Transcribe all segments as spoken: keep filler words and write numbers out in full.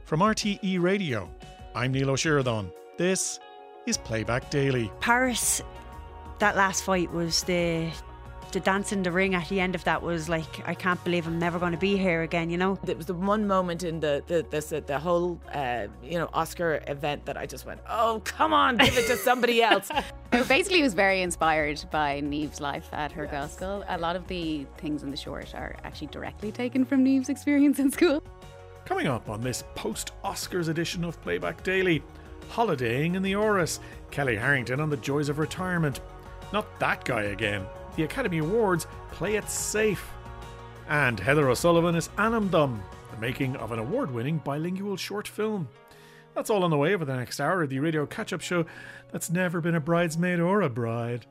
From R T E Radio, I'm Neil O'Sheridan. This is Playback Daily. Paris, that last fight was the the dance in the ring at the end of that was like, I can't believe I'm never going to be here again, you know. It was the one moment in the the the, the whole uh, you know Oscar event that I just went, oh come on, give it to somebody else. So basically, it was very inspired by Neve's life at her yes. girls' school. A lot of the things in the short are actually directly taken from Neve's experience in school. Coming up on this post-Oscars edition of Playback Daily, holidaying in the Oris, Kelly Harrington on the joys of retirement. Not that guy again. The Academy Awards play it safe. And Heather O'Sullivan is Annamdom, the making of an award-winning bilingual short film. That's all on the way over the next hour of the radio catch-up show that's never been a bridesmaid or a bride.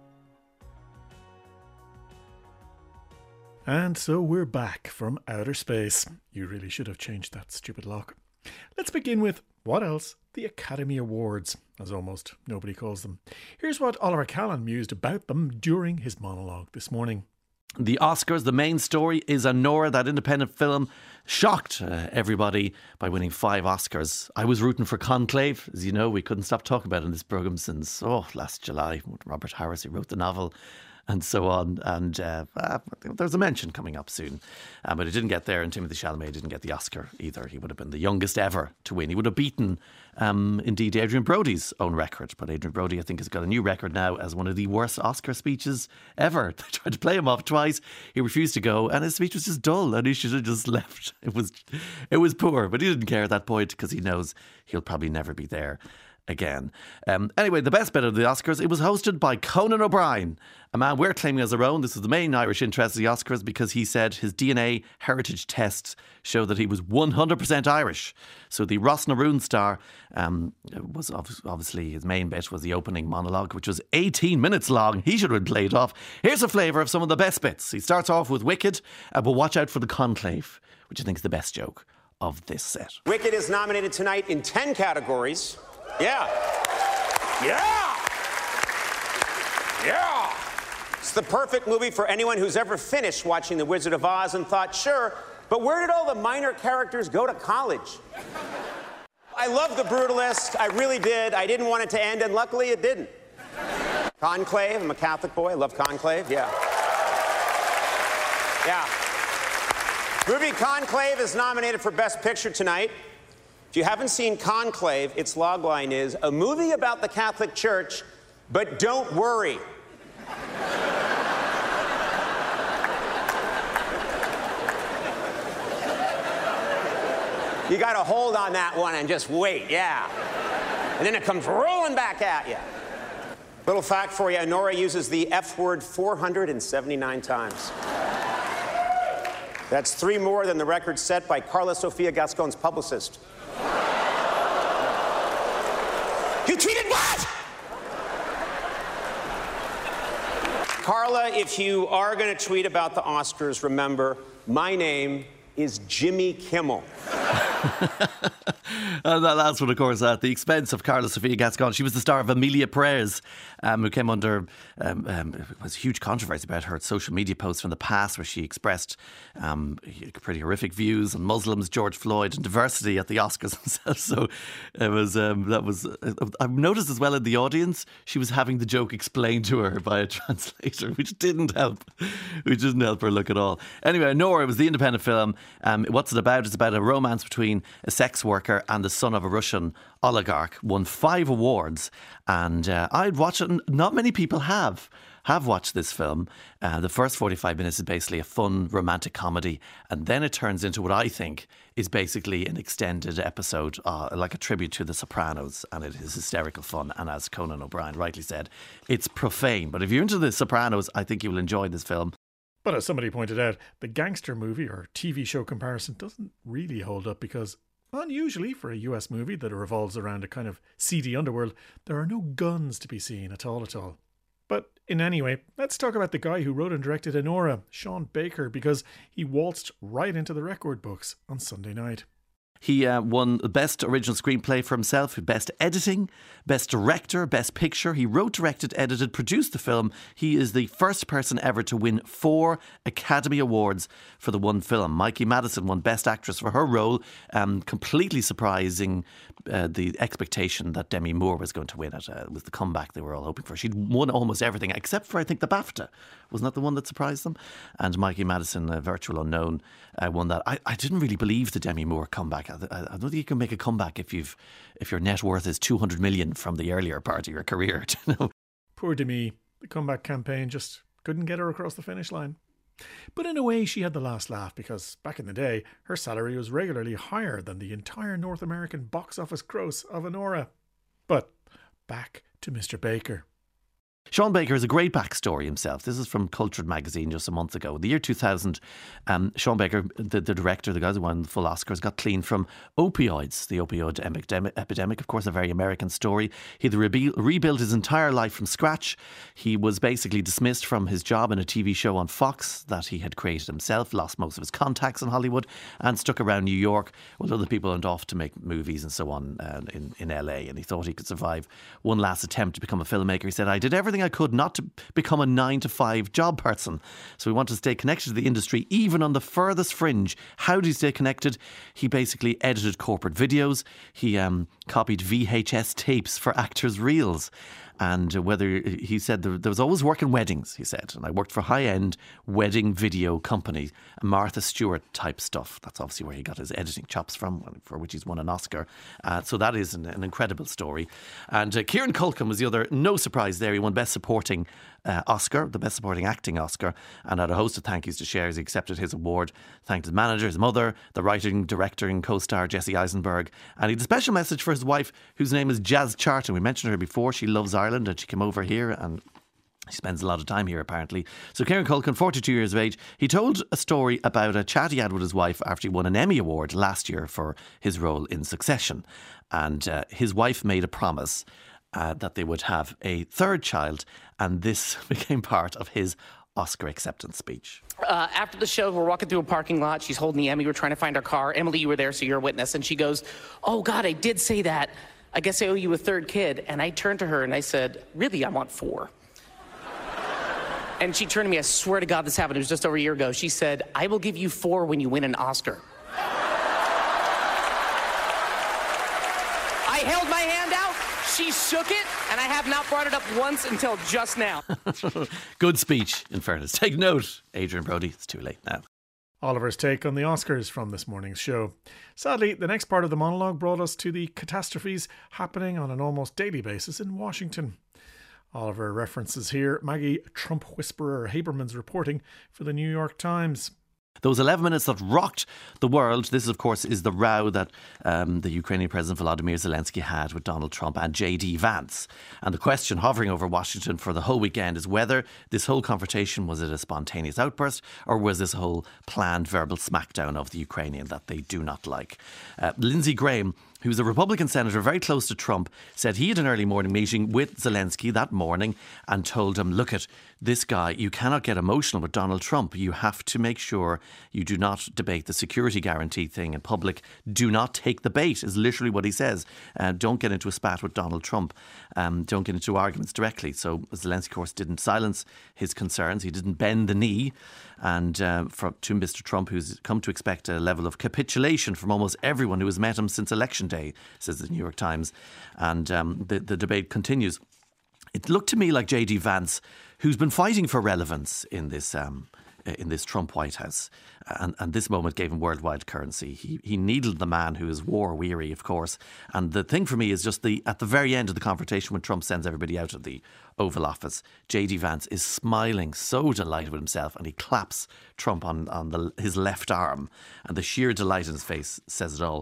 And so we're back from outer space. You really should have changed that stupid lock. Let's begin with, what else? The Academy Awards, as almost nobody calls them. Here's what Oliver Callan mused about them during his monologue this morning. The Oscars, the main story is Anora, that independent film, shocked uh, everybody by winning five Oscars. I was rooting for Conclave. As you know, we couldn't stop talking about it in this programme since, oh, last July, with Robert Harris, who wrote the novel, and so on. And uh, uh, there's a mention coming up soon. Um, but it didn't get there, and Timothée Chalamet didn't get the Oscar either. He would have been the youngest ever to win. He would have beaten, um, indeed, Adrian Brody's own record. But Adrian Brody, I think, has got a new record now as one of the worst Oscar speeches ever. They tried to play him off twice. He refused to go, and his speech was just dull, and he should have just left. It was, it was poor, but he didn't care at that point because he knows he'll probably never be there again. Um, anyway, the best bit of the Oscars, it was hosted by Conan O'Brien, a man we're claiming as our own. This is the main Irish interest of the Oscars because he said his D N A heritage tests show that he was one hundred percent Irish. So the Ross na Rún star um, was obviously, his main bit was the opening monologue, which was eighteen minutes long. He should have been played off. Here's a flavour of some of the best bits. He starts off with Wicked, uh, but watch out for the Conclave, which I think is the best joke of this set. Wicked is nominated tonight in ten categories. Yeah. Yeah. Yeah. It's the perfect movie for anyone who's ever finished watching The Wizard of Oz and thought, sure, but where did all the minor characters go to college? I love The Brutalist. I really did. I didn't want it to end, and luckily it didn't. Conclave. I'm a Catholic boy. I love Conclave. Yeah. Yeah. Movie Conclave is nominated for Best Picture tonight. If you haven't seen Conclave, its logline is, a movie about the Catholic Church, but don't worry. You got to hold on that one and just wait, yeah. And then it comes rolling back at you. Little fact for you, Anora uses the F word four hundred seventy-nine times. That's three more than the record set by Carla Sofia Gascon's publicist. You tweeted what? Carla, if you are going to tweet about the Oscars, remember, my name is Jimmy Kimmel. And that last one, of course, at the expense of Carla Sofia Gascon. She was the star of Amelia Prayers, um, who came under um, um, it was a huge controversy about her social media posts from the past, where she expressed um, pretty horrific views on Muslims, George Floyd, and diversity at the Oscars themselves. So it was um, that was. Uh, I've noticed as well in the audience, she was having the joke explained to her by a translator, which didn't help, which didn't help her look at all. Anyway, Nora, it was the independent film. Um, what's it about? It's about a romance between a sex worker and the son of a Russian oligarch. Won five awards, and uh, I'd watch it, and not many people have have watched this film. Uh, the first forty-five minutes is basically a fun romantic comedy, and then it turns into what I think is basically an extended episode, uh, like a tribute to The Sopranos, and it is hysterical fun. And as Conan O'Brien rightly said, it's profane. But if you're into The Sopranos, I think you will enjoy this film. But as somebody pointed out, the gangster movie or T V show comparison doesn't really hold up because, unusually for a U S movie that revolves around a kind of seedy underworld, there are no guns to be seen at all at all. But in any way, let's talk about the guy who wrote and directed Anora, Sean Baker, because he waltzed right into the record books on Sunday night. He uh, won the Best Original Screenplay for himself, Best Editing, Best Director, Best Picture. He wrote, directed, edited, produced the film. He is the first person ever to win four Academy Awards for the one film. Mikey Madison won Best Actress for her role, um, completely surprising uh, the expectation that Demi Moore was going to win it. Uh, it was the comeback they were all hoping for. She'd won almost everything, except for, I think, the BAFTA. Wasn't that the one that surprised them? And Mikey Madison, a virtual unknown, uh, won that. I, I didn't really believe the Demi Moore comeback. I, I don't think you can make a comeback if you've if your net worth is two hundred million from the earlier part of your career. You know? Poor Demi. The comeback campaign just couldn't get her across the finish line. But in a way, she had the last laugh because back in the day, her salary was regularly higher than the entire North American box office gross of Anora. But back to Mister Baker. Sean Baker has a great backstory himself. This is from Cultured magazine just a month ago. In the year two thousand, um, Sean Baker, the, the director, the guy who won the full Oscars, got clean from opioids. The opioid epidemic, epidemic, of course, a very American story. He had re- rebuilt his entire life from scratch. He was basically dismissed from his job in a T V show on Fox that he had created himself, lost most of his contacts in Hollywood and stuck around New York while other people went off to make movies and so on uh, in, in L A. And he thought he could survive one last attempt to become a filmmaker. He said, I did everything I could not to become a nine to five job person. So we want to stay connected to the industry, even on the furthest fringe. How did he stay connected? He basically edited corporate videos. He um, copied V H S tapes for actors' reels. And whether he said there, there was always work in weddings, he said. And I worked for high-end wedding video company, Martha Stewart type stuff. That's obviously where he got his editing chops from, for which he's won an Oscar. Uh, so that is an, an incredible story. And uh, Kieran Culkin was the other, no surprise there. He won Best Supporting uh, Oscar, the Best Supporting Acting Oscar, and had a host of thank yous to share as he accepted his award. Thanked his manager, his mother, the writing, director and co-star Jesse Eisenberg. And he had a special message for his wife, whose name is Jazz Charlton. We mentioned her before. She loves Ireland and she came over here and he spends a lot of time here apparently. So Kieran Culkin, forty-two years of age, he told a story about a chat he had with his wife after he won an Emmy Award last year for his role in Succession. And uh, his wife made a promise uh, that they would have a third child, and this became part of his Oscar acceptance speech. Uh, after the show, we're walking through a parking lot. She's holding the Emmy. We're trying to find our car. Emily, you were there, so you're a witness. And she goes, oh, God, I did say that. I guess I owe you a third kid. And I turned to her and I said, really, I want four. And she turned to me, I swear to God this happened, it was just over a year ago. She said, I will give you four when you win an Oscar. I held my hand out, she shook it, and I have not brought it up once until just now. Good speech, in fairness. Take note, Adrian Brody, it's too late now. Oliver's take on the Oscars from this morning's show. Sadly, the next part of the monologue brought us to the catastrophes happening on an almost daily basis in Washington. Oliver references here Maggie Trump whisperer Haberman's reporting for the New York Times. Those eleven minutes that rocked the world. This, of course, is the row that um, the Ukrainian President Volodymyr Zelensky had with Donald Trump and J D Vance. And the question hovering over Washington for the whole weekend is whether this whole confrontation, was it a spontaneous outburst or was this a whole planned verbal smackdown of the Ukrainian that they do not like? Uh, Lindsey Graham, who's a Republican senator very close to Trump, said he had an early morning meeting with Zelensky that morning and told him, look at this guy, you cannot get emotional with Donald Trump. You have to make sure you do not debate the security guarantee thing in public. Do not take the bait, is literally what he says. Uh, don't get into a spat with Donald Trump. Um, don't get into arguments directly. So Zelensky, of course, didn't silence his concerns. He didn't bend the knee. And uh, for, to Mister Trump, who's come to expect a level of capitulation from almost everyone who has met him since election day, says the New York Times. And um, the, the debate continues. It looked to me like J D Vance, who's been fighting for relevance in this um, in this Trump White House. And, and this moment gave him worldwide currency. He he needled the man who is war weary, of course. And the thing for me is just the at the very end of the confrontation when Trump sends everybody out of the Oval Office, J D Vance is smiling, so delighted with himself, and he claps Trump on, on the, his left arm. And the sheer delight in his face says it all.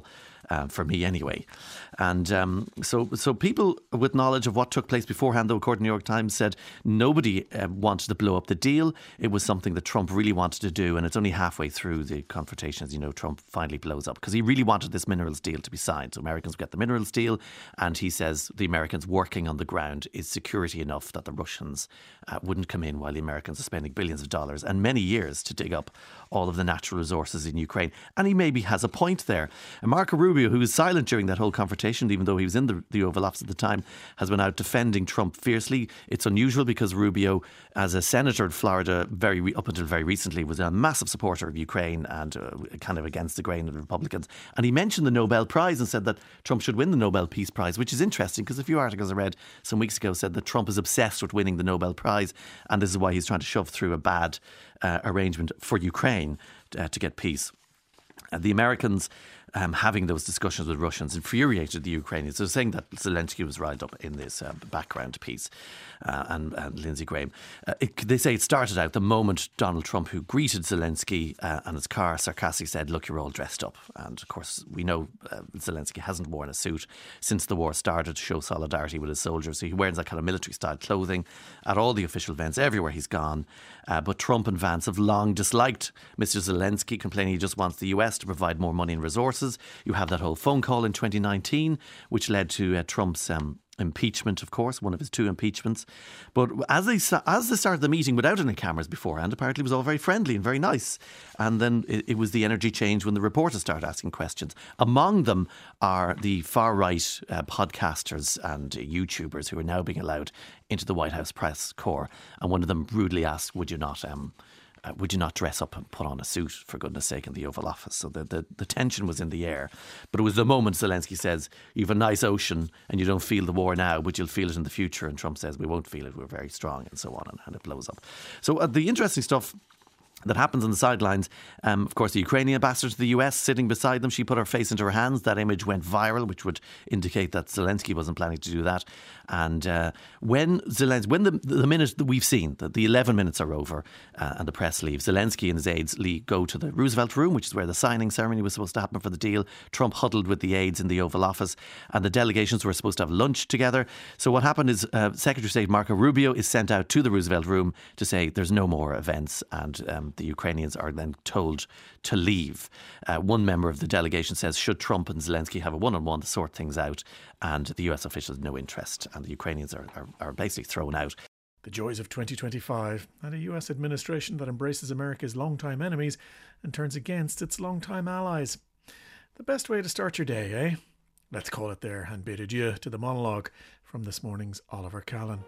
uh, for me anyway. And um, so so people with knowledge of what took place beforehand, though, according to the New York Times, said nobody uh, wanted to blow up the deal. It was something that Trump really wanted to do, and it's only halfway through the confrontation, as you know, Trump finally blows up, because he really wanted this minerals deal to be signed. So Americans get the minerals deal, and he says the Americans working on the ground is security enough that the Russians uh, wouldn't come in while the Americans are spending billions of dollars and many years to dig up all of the natural resources in Ukraine. And he maybe has a point there. And Marco Rubio, who was silent during that whole confrontation, even though he was in the, the Oval Office at the time, has been out defending Trump fiercely. It's unusual because Rubio, as a senator in Florida, very re- up until very recently, was a massive supporter of Ukraine and uh, kind of against the grain of the Republicans. And he mentioned the Nobel Prize and said that Trump should win the Nobel Peace Prize, which is interesting because a few articles I read some weeks ago said that Trump is obsessed with winning the Nobel Prize, and this is why he's trying to shove through a bad uh, arrangement for Ukraine uh, to get peace. Uh, the Americans um, having those discussions with Russians infuriated the Ukrainians. So saying that Zelensky was riled up in this uh, background piece, uh, and, and Lindsey Graham. Uh, it, they say it started out the moment Donald Trump, who greeted Zelensky uh, and his car, sarcastically said, "Look, you're all dressed up." And of course, we know uh, Zelensky hasn't worn a suit since the war started to show solidarity with his soldiers. So he wears that kind of military style clothing at all the official events, everywhere he's gone. Uh, but Trump and Vance have long disliked Mister Zelensky, complaining he just wants the U S to provide more money and resources. You have that whole phone call in twenty nineteen, which led to uh, Trump's um, impeachment, of course, one of his two impeachments. But as they as they started the meeting without any cameras beforehand, apparently it was all very friendly and very nice. And then it, it was the energy change when the reporters started asking questions. Among them are the far-right uh, podcasters and uh, YouTubers who are now being allowed into the White House press corps. And one of them rudely asked, would you not... Um, Uh, would you not dress up and put on a suit, for goodness sake, in the Oval Office? So the, the, the tension was in the air. But it was the moment Zelensky says, you have a nice ocean and you don't feel the war now, but you'll feel it in the future. And Trump says, we won't feel it, we're very strong, and so on, and, and it blows up. So uh, the interesting stuff that happens on the sidelines, um, of course, the Ukrainian ambassador to the U S sitting beside them, she put her face into her hands. That image went viral, which would indicate that Zelensky wasn't planning to do that. And uh, when Zelensky, when the, the minute that we've seen, that the eleven minutes are over uh, and the press leaves, Zelensky and his aides leave, go to the Roosevelt Room, which is where the signing ceremony was supposed to happen for the deal. Trump huddled with the aides in the Oval Office, and the delegations were supposed to have lunch together. So what happened is uh, Secretary of State Marco Rubio is sent out to the Roosevelt Room to say there's no more events, and um, the Ukrainians are then told to leave. Uh, one member of the delegation says, should Trump and Zelensky have a one-on-one to sort things out? And the U S officials have no interest, and the Ukrainians are, are, are basically thrown out. The joys of twenty twenty-five, and a U S administration that embraces America's longtime enemies and turns against its longtime allies. The best way to start your day, eh? Let's call it there and bid adieu to the monologue from this morning's Oliver Callan.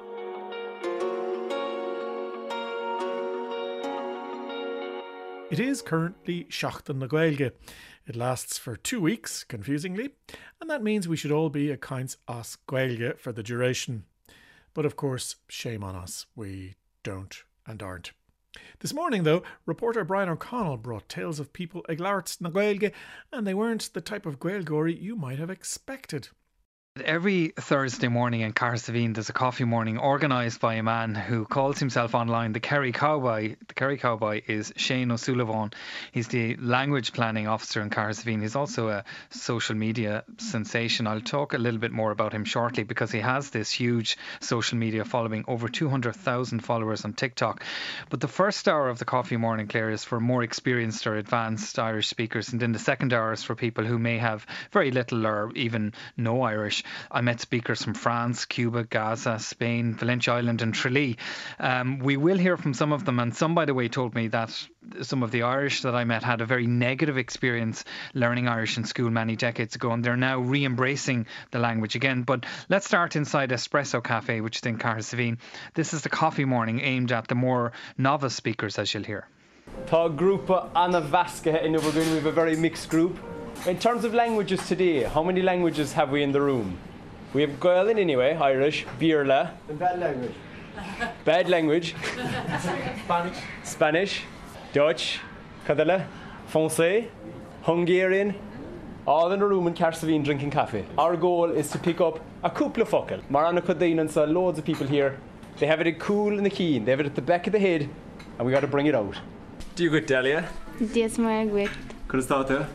It is currently Seachtain na Gaeilge. It lasts for two weeks, confusingly, and that means we should all be a Caints as Gaeilge for the duration. But of course, shame on us, we don't and aren't. This morning, though, reporter Brian O'Connell brought tales of people ag labhairt na Gaeilge, and they weren't the type of Gaeilgeoirí you might have expected. Every Thursday morning in Carsavine there's a coffee morning organised by a man who calls himself online the Kerry Cowboy. The Kerry Cowboy is Shane O'Sullivan. He's the language planning officer in Carsavine. He's also a social media sensation. I'll talk a little bit more about him shortly because he has this huge social media following, over two hundred thousand followers on TikTok. But the first hour of the coffee morning, Claire, is for more experienced or advanced Irish speakers, and then the second hour is for people who may have very little or even no Irish. I met speakers from France, Cuba, Gaza, Spain, Valencia Island and Tralee. Um, we will hear from some of them, and some, by the way, told me that some of the Irish that I met had a very negative experience learning Irish in school many decades ago, and they're now re-embracing the language again. But let's start inside Espresso Cafe, which is in Carsavine. This is the coffee morning aimed at the more novice speakers, as you'll hear. Tá grúpa Anna Vasca, and we're going to have a very mixed group. In terms of languages today, how many languages have we in the room? We have Gaelic anyway, Irish, Beerla. And bad language. Bad language. Spanish. Spanish, Dutch, Catalan, Francais, Hungarian, all in a room in Carsavine drinking coffee. Our goal is to pick up a couple of focal. Marana Codine and so loads of people here. They have it cool in the keen, they have it at the back of the head, and we got to bring it out. Do you good, Delia? Dies Margaret. Could start there.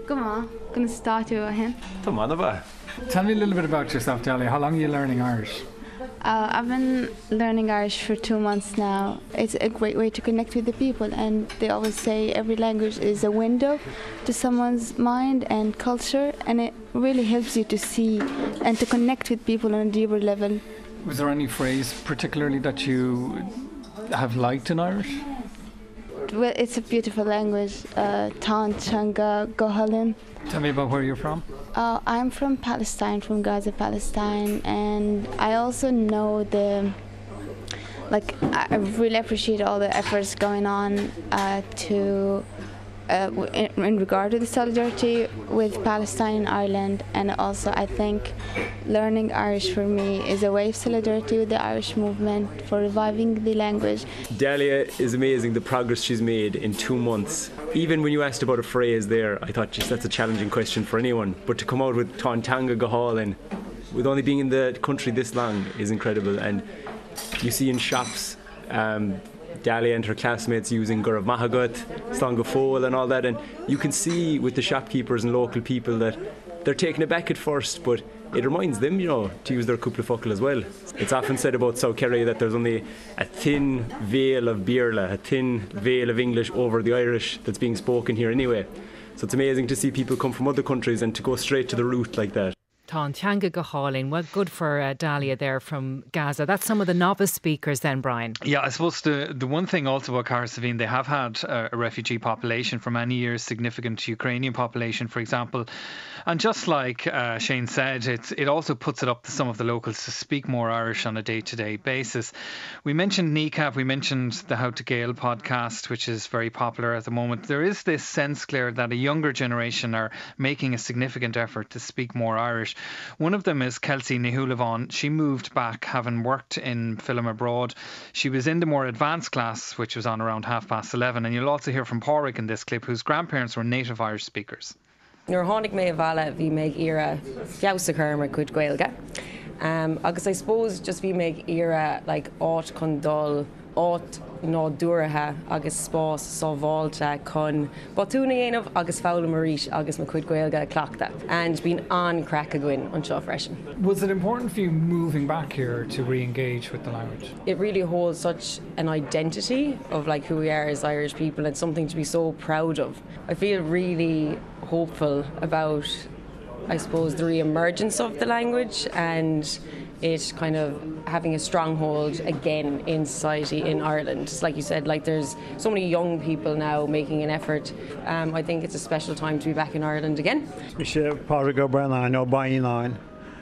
Come on, gonna start you again. Come on, about. Tell me a little bit about yourself, Dahlia. How long are you learning Irish? Uh, I've been learning Irish for two months now. It's a great way to connect with the people, and they always say every language is a window to someone's mind and culture, and it really helps you to see and to connect with people on a deeper level. Was there any phrase particularly that you have liked in Irish? Well, it's a beautiful language. Uh, Tá Teanga Go Hálinn. Tell me about where you're from. Uh, I'm from Palestine, from Gaza, Palestine, and I also know the, like, I really appreciate all the efforts going on uh, to, uh, in, in regard to the solidarity with Palestine and Ireland, and also I think learning Irish for me is a way of solidarity with the Irish movement for reviving the language. Dahlia is amazing, the progress she's made in two months. Even when you asked about a phrase there, I thought, just that's a challenging question for anyone. But to come out with Tá Teanga Go Hálinn, with only being in the country this long, is incredible. And you see in shops, um, Dahlia and her classmates using Gurav Mahagut, Slán Fóil and all that. And you can see with the shopkeepers and local people that they're taken aback at first, but it reminds them, you know, to use their cúpla focal as well. It's often said about South Kerry that there's only a thin veil of Beerla, a thin veil of English over the Irish that's being spoken here anyway. So it's amazing to see people come from other countries and to go straight to the root like that. Tá Teanga Go Hálinn. Well, good for uh, Dahlia there from Gaza. That's some of the novice speakers then, Brian. Yeah, I suppose the the one thing also about Carsaveen, they have had uh, a refugee population for many years, significant Ukrainian population, for example. And just like uh, Shane said, it's, it also puts it up to some of the locals to speak more Irish on a day-to-day basis. We mentioned N I C A P, we mentioned the How to Gael podcast, which is very popular at the moment. There is this sense, Claire, that a younger generation are making a significant effort to speak more Irish. One of them is Kelsey Nihulavon. She moved back having worked in film abroad. She was in the more advanced class, which was on around half past eleven. And you'll also hear from Pádraig in this clip, whose grandparents were native Irish speakers. Nuair tháinig mé a bhela bhí méid ire feabhsa churma chuid Gaeilge. Um, agus I suppose just bhí méid ire like áit chun dul, áit nádúratha agus spás sábháilte chun botúna dhéanamh agus fála maríis agus ma chuid Gaeilge cleachta. And been on crack a gwin on seo freisin. Was it important for you moving back here to re-engage with the language? It really holds such an identity of like who we are as Irish people, and something to be so proud of. I feel really hopeful about, I suppose, the re-emergence of the language and it kind of having a stronghold again in society in Ireland. Like you said, like there's so many young people now making an effort. Um, I think it's a special time to be back in Ireland again. Mishe Pádraig O'Brien o Bainán.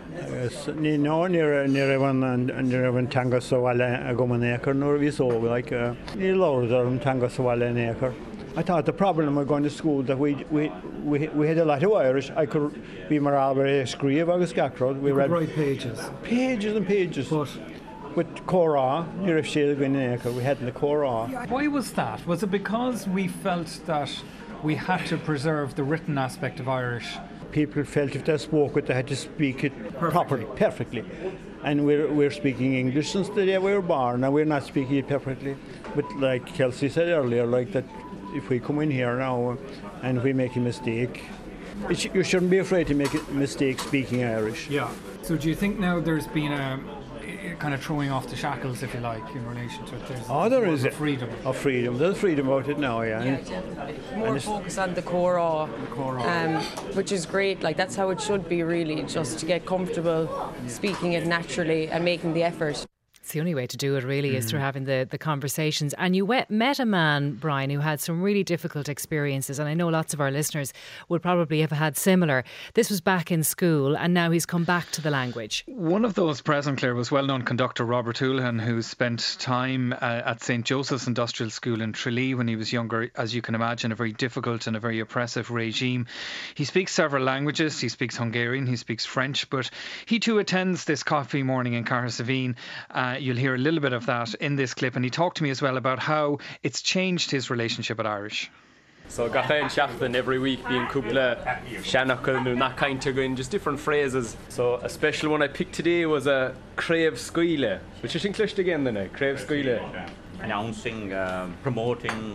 Ní nó ní raibhan an raibhan teanga sábhaile a go an éacar nuair bhí sóg, like ní lóir ar an teanga sábhaile an éacar. I thought the problem of going to school that we we we, we had a lot of Irish. I could be more Albert Screeve agus Gacrod. We read write pages, pages and pages. But with Cora, near Shield Guineaca, we had the Cora. Why was that? Was it because we felt that we had to preserve the written aspect of Irish? People felt if they spoke it, they had to speak it perfectly. properly, perfectly. And we're we're speaking English since the day we were born. Now we're not speaking it perfectly. But like Kelsey said earlier, like that. If we come in here now and we make a mistake, it sh- you shouldn't be afraid to make a mistake speaking Irish. Yeah. So do you think now there's been a, a kind of throwing off the shackles, if you like, in relation to it? There's oh, there is a freedom. Of freedom. There's freedom about it now, yeah. Yeah, definitely. More focus on the core, um, which is great. Like that's how it should be, really, just to get comfortable speaking it naturally and making the effort. It's the only way to do it, really, mm. is through having the, the conversations. And you wet, met a man, Brian, who had some really difficult experiences, and I know lots of our listeners would probably have had similar. This was back in school, and now he's come back to the language. One of those present, Claire, was well-known conductor Robert Houlihan, who spent time uh, at Saint Joseph's Industrial School in Tralee when he was younger. As you can imagine, a very difficult and a very oppressive regime. He speaks several languages. He speaks Hungarian, he speaks French, but he too attends this coffee morning in Carsaveen. Uh, You'll hear a little bit of that in this clip, and he talked to me as well about how it's changed his relationship with Irish. So gacha and Shafton every week being cúpla Shanachal nu na kainta going, just different phrases. So a special one I picked today was a Crave Scuile, which is English again then, Crave Scuile. Announcing, uh, promoting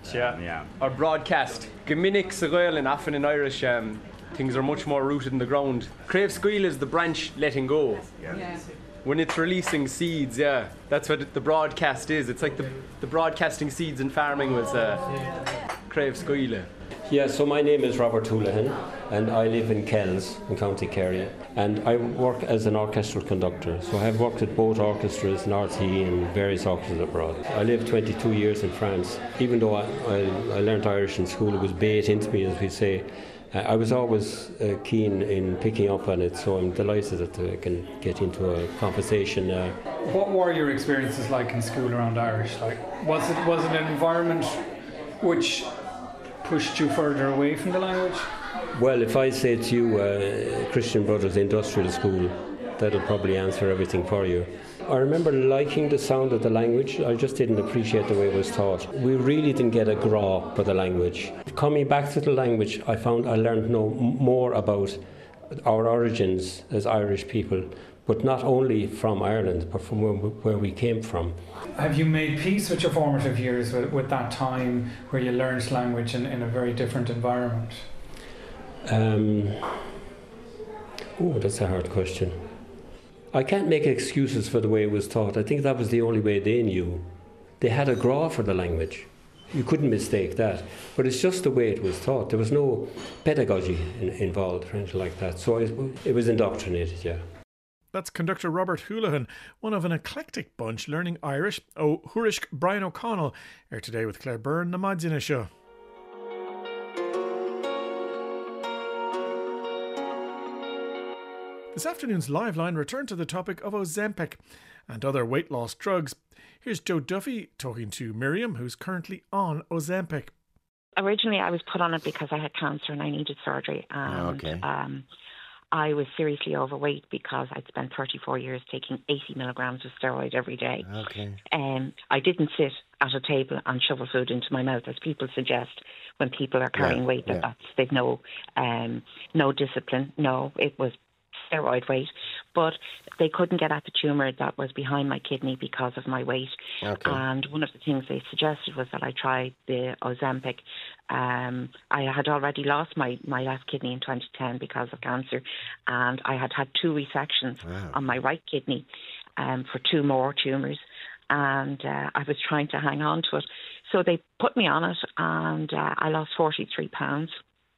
yeah. yeah. Our broadcast. Geminnick sa Gael and often in Irish, um, things are much more rooted in the ground. Crave Squeal is the branch letting go. Yeah. yeah. When it's releasing seeds, yeah. That's what it, the broadcast is. It's like the, the broadcasting seeds in farming was uh, Crave Squeal. Yeah, so my name is Robert Houlihan and I live in Kells in County Kerry, and I work as an orchestral conductor. So I have worked at both orchestras in R T E and various orchestras abroad. I lived twenty-two years in France. Even though I, I, I learnt Irish in school, it was baked into me, as we say. Uh, I was always uh, keen in picking up on it, so I'm delighted that I can get into a conversation now. What were your experiences like in school around Irish? Like, was it was it an environment which pushed you further away from the language? Well, if I say to you uh, Christian Brothers Industrial School, that'll probably answer everything for you. I remember liking the sound of the language. I just didn't appreciate the way it was taught. We really didn't get a graw for the language. Coming back to the language, I found I learned no more about our origins as Irish people, but not only from Ireland, but from where, where we came from. Have you made peace with your formative years, with, with that time where you learned language in, in a very different environment? Um, oh, that's a hard question. I can't make excuses for the way it was taught. I think that was the only way they knew. They had a graw for the language. You couldn't mistake that. But it's just the way it was taught. There was no pedagogy in, involved or anything like that. So it, it was indoctrinated, yeah. That's conductor Robert Houlihan, one of an eclectic bunch learning Irish. Oh, Hurishk Brian O'Connell, here today with Claire Byrne, the Madzina Show. This afternoon's Live Line returned to the topic of Ozempic and other weight loss drugs. Here's Joe Duffy talking to Miriam, who's currently on Ozempic. Originally, I was put on it because I had cancer and I needed surgery. And, okay. um, I was seriously overweight because I'd spent thirty-four years taking eighty milligrams of steroid every day. Okay. Um, I didn't sit at a table and shovel food into my mouth, as people suggest when people are carrying yeah, weight. That yeah. that's, they've no, um, no discipline. No, it was steroid weight, but they couldn't get at the tumour that was behind my kidney because of my weight. Okay. And one of the things they suggested was that I try the Ozempic. Um, I had already lost my, my left kidney in twenty ten because of cancer, and I had had two resections wow. on my right kidney um, for two more tumours, and uh, I was trying to hang on to it. So they put me on it, and uh, I lost forty-three pounds.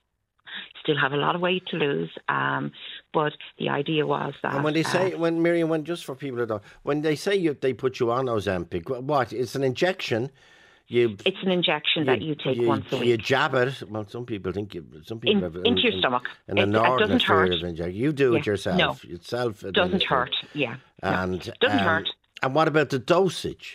Still have a lot of weight to lose, um, but the idea was that. And when they say, uh, when Miriam, when just for people that don't, when they say you, they put you on Ozempic, what? It's an injection. You. It's an injection you, that you take you, once a week. You jab it. Well, some people think you. Some people in, have in, into your in, stomach. An it, inordinate it doesn't fear hurt. of injection. You do yeah. it yourself. No, It's self. Doesn't hurt. Yeah. And no. doesn't um, hurt. And what about the dosage?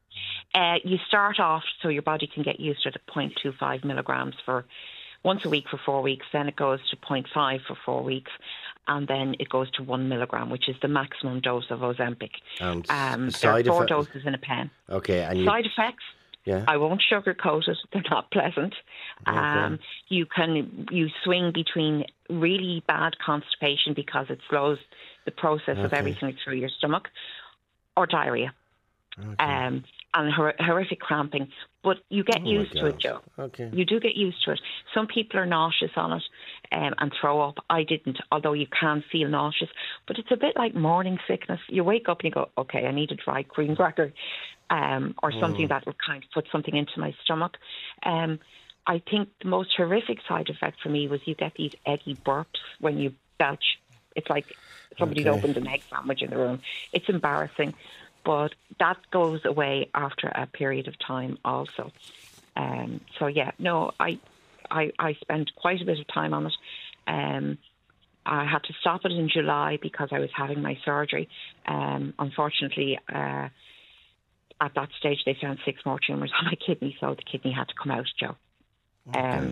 Uh, you start off so your body can get used to it at zero point two five milligrams for once a week for four weeks. Then it goes to zero point five for four weeks. And then it goes to one milligram, which is the maximum dose of Ozempic. And um, side there are four effect- doses in a pen. Okay. And you, side effects? Yeah. I won't sugarcoat it. They're not pleasant. Okay. Um, you can you swing between really bad constipation because it slows the process Okay. of everything through your stomach, or diarrhea, Okay. um, and hor- horrific cramping. But you get Oh, used my to it, God. Joe. Okay. You do get used to it. Some people are nauseous on it um, and throw up. I didn't, although you can feel nauseous. But it's a bit like morning sickness. You wake up and you go, okay, I need a dry green cracker um, or something Mm. that will kind of put something into my stomach. Um, I think the most horrific side effect for me was you get these eggy burps when you belch. It's like somebody's Okay. opened an egg sandwich in the room. It's embarrassing. But that goes away after a period of time also. Um, so, yeah, no, I, I I spent quite a bit of time on it. Um, I had to stop it in July because I was having my surgery. Um, unfortunately, uh, at that stage, they found six more tumours on my kidney, so the kidney had to come out, Joe. Um,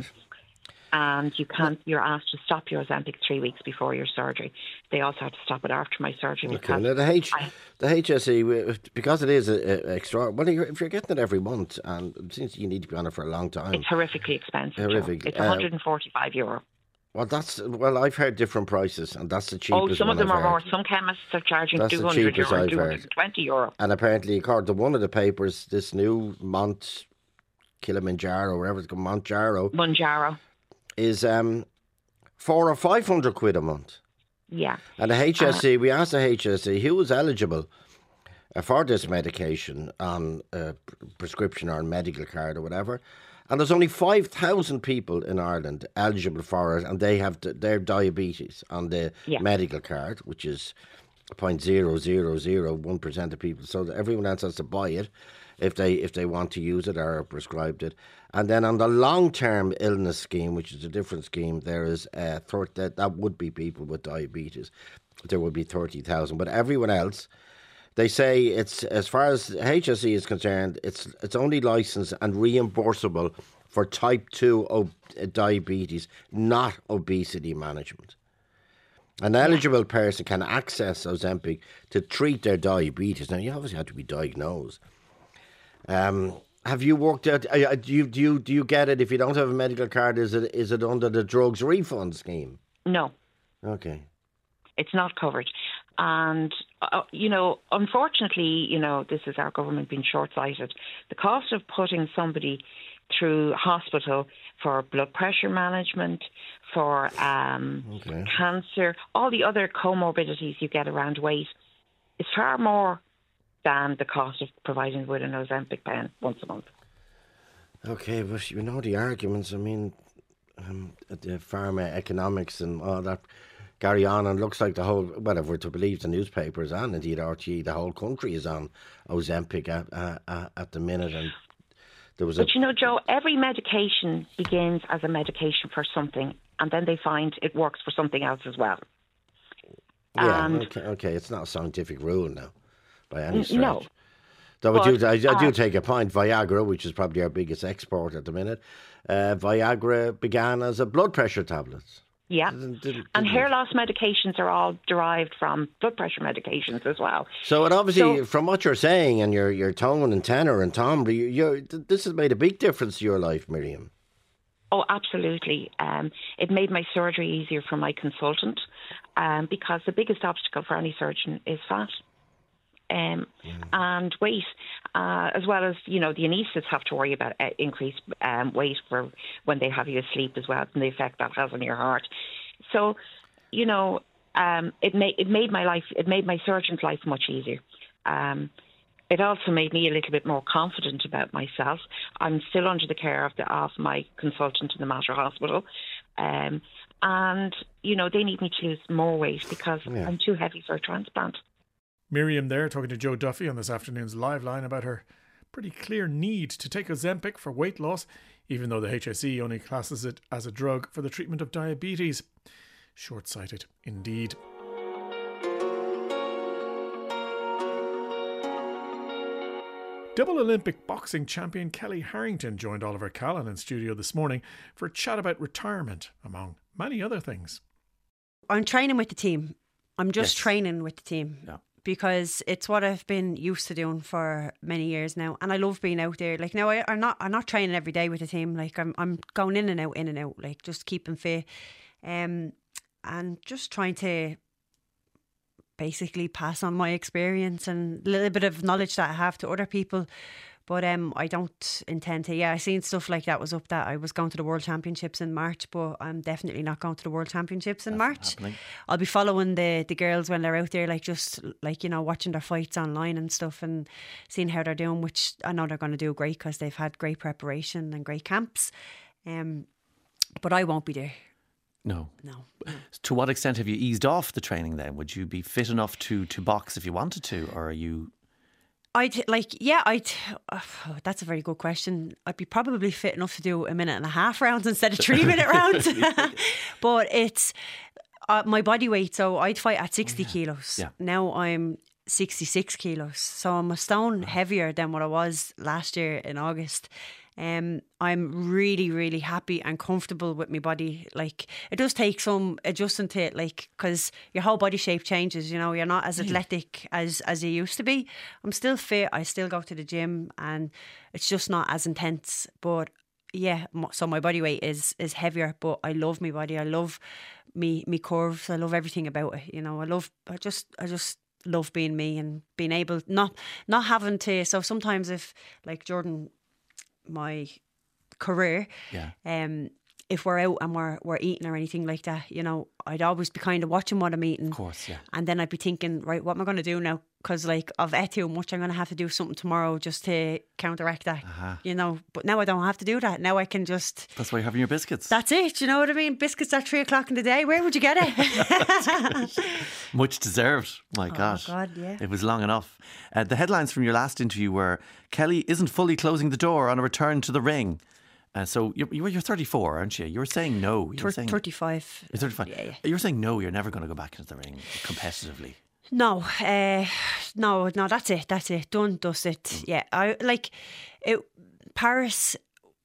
and you can't, you're asked to stop your Ozempic three weeks before your surgery. They also had to stop it after my surgery. Okay. Because Now the H, I, the H S E, because it is a, a extra. Well, you're, if you're getting it every month, and it seems you need to be on it for a long time. it's horrifically expensive. Horrific. Joe. It's Uh, one hundred forty-five euro. Well, that's well. I've heard different prices, and that's the cheapest. Oh, some of one them I've are heard. more. Some chemists are charging That's the two hundred cheapest euro, I've two heard. hundred twenty euro. And apparently, according to one of the papers, this new Mont Kilimanjaro, wherever it's called, Montjaro. Monjaro. Is um, four or five hundred quid a month. Yeah. And the H S E, uh, we asked the H S E who was eligible uh, for this medication on a prescription or a medical card or whatever. And there's only five thousand people in Ireland eligible for it, and they have d- their diabetes on the yeah. medical card, which is zero point zero zero zero one percent of people. So that everyone else has to buy it if they if they want to use it or are prescribed it. And then on the long-term illness scheme, which is a different scheme, there is uh, thirty, that, that would be people with diabetes. There would be thirty thousand. But everyone else, they say it's, as far as H S E is concerned, it's it's only licensed and reimbursable for type two ob- diabetes, not obesity management. An eligible person can access Ozempic to treat their diabetes. Now, you obviously have to be diagnosed. Um, have you worked out? Uh, do you do you do you get it if you don't have a medical card? Is it is it under the drugs refund scheme? No. Okay. It's not covered. And, uh, you know, unfortunately, you know, this is our government being short-sighted. The cost of putting somebody through hospital for blood pressure management, for um, okay. cancer, all the other comorbidities you get around weight is far more than the cost of providing with an Ozempic pen once a month. Okay, but you know the arguments, I mean, um, the pharma economics and all that carry on, and looks like the whole, well, if we're to believe the newspapers and indeed R T E, the whole country is on Ozempic at, uh, at the minute. And there was but a, you know, Joe, every medication begins as a medication for something, and then they find it works for something else as well. Yeah, and okay, okay, it's not a scientific rule now, by any stretch. No. Though I do, I, I do uh, take a point. Viagra, which is probably our biggest export at the minute, uh, Viagra began as a blood pressure tablet. Yeah, didn't, didn't, and didn't hair loss medications are all derived from blood pressure medications as well. So, it obviously, so, from what you're saying and your, your tone and tenor and timbre, you, you're, this has made a big difference to your life, Miriam. Oh, absolutely. Um, it made my surgery easier for my consultant um, because the biggest obstacle for any surgeon is fat. Um, mm. and weight, uh, as well as, you know, the anaesthetists have to worry about uh, increased um, weight for when they have you asleep as well, and the effect that has on your heart. So, you know, um, it made it made my life, it made my surgeon's life much easier. Um, it also made me a little bit more confident about myself. I'm still under the care of the of my consultant in the Mater Hospital, um, and you know, they need me to lose more weight because yeah. I'm too heavy for a transplant. Miriam there talking to Joe Duffy on this afternoon's Live Line about her pretty clear need to take Ozempic for weight loss, even though the H S E only classes it as a drug for the treatment of diabetes. Short-sighted indeed. Double Olympic boxing champion Kellie Harrington joined Oliver Callan in studio this morning for a chat about retirement, among many other things. I'm training with the team. I'm just Yes. training with the team. Yeah. Because it's what I've been used to doing for many years now, and I love being out there. Like now, I, I'm not I'm not training every day with the team. Like I'm I'm going in and out, in and out. Like just keeping fit, um, and just trying to basically pass on my experience and a little bit of knowledge that I have to other people. But um, I don't intend to. Yeah, I seen stuff like that was up that I was going to the World Championships in March, but I'm definitely not going to the World Championships in That's March. happening. I'll be following the, the girls when they're out there, like just like, you know, watching their fights online and stuff and seeing how they're doing, which I know they're going to do great because they've had great preparation and great camps. Um, but I won't be there. No. No. To what extent have you eased off the training then? Would you be fit enough to, to box if you wanted to, or are you... I'd like, yeah, I'd, oh, that's a very good question. I'd be probably fit enough to do a minute and a half rounds instead of three minute rounds. But it's uh, my body weight. So I'd fight at sixty oh, yeah. kilos. Yeah. Now I'm sixty-six kilos. So I'm a stone wow. heavier than what I was last year in August. Um, I'm really, really happy and comfortable with my body. Like, it does take some adjusting to it, like, because your whole body shape changes. You know, you're not as athletic as as you used to be. I'm still fit. I still go to the gym, and it's just not as intense. But yeah, so my body weight is is heavier. But I love my body. I love me me curves. I love everything about it. You know, I love. I just. I just. love being me and being able not not having to. So sometimes if like Jordan, my career. Yeah. Um, if we're out and we're we're eating or anything like that, you know, I'd always be kind of watching what I'm eating. Of course, yeah. And then I'd be thinking, right, what am I going to do now? Because like I've ate too much, I'm going to have to do something tomorrow just to counteract that. Uh-huh. You know, but now I don't have to do that. Now I can just. That's why you're having your biscuits. That's it. You know what I mean? Biscuits at three o'clock in the day. Where would you get it? Much deserved. My Oh, God. God, yeah. It was long enough. Uh, the headlines from your last interview were Kelly isn't fully closing the door on a return to the ring. Uh, so you're, you're thirty-four, aren't you? You were saying no. You were saying, thirty-five. You're thirty-five. Yeah, yeah. You were saying no, you're never going to go back into the ring competitively. No, uh, no, no. That's it. That's it. Done, dusted. Mm. Yeah, I like it. Paris.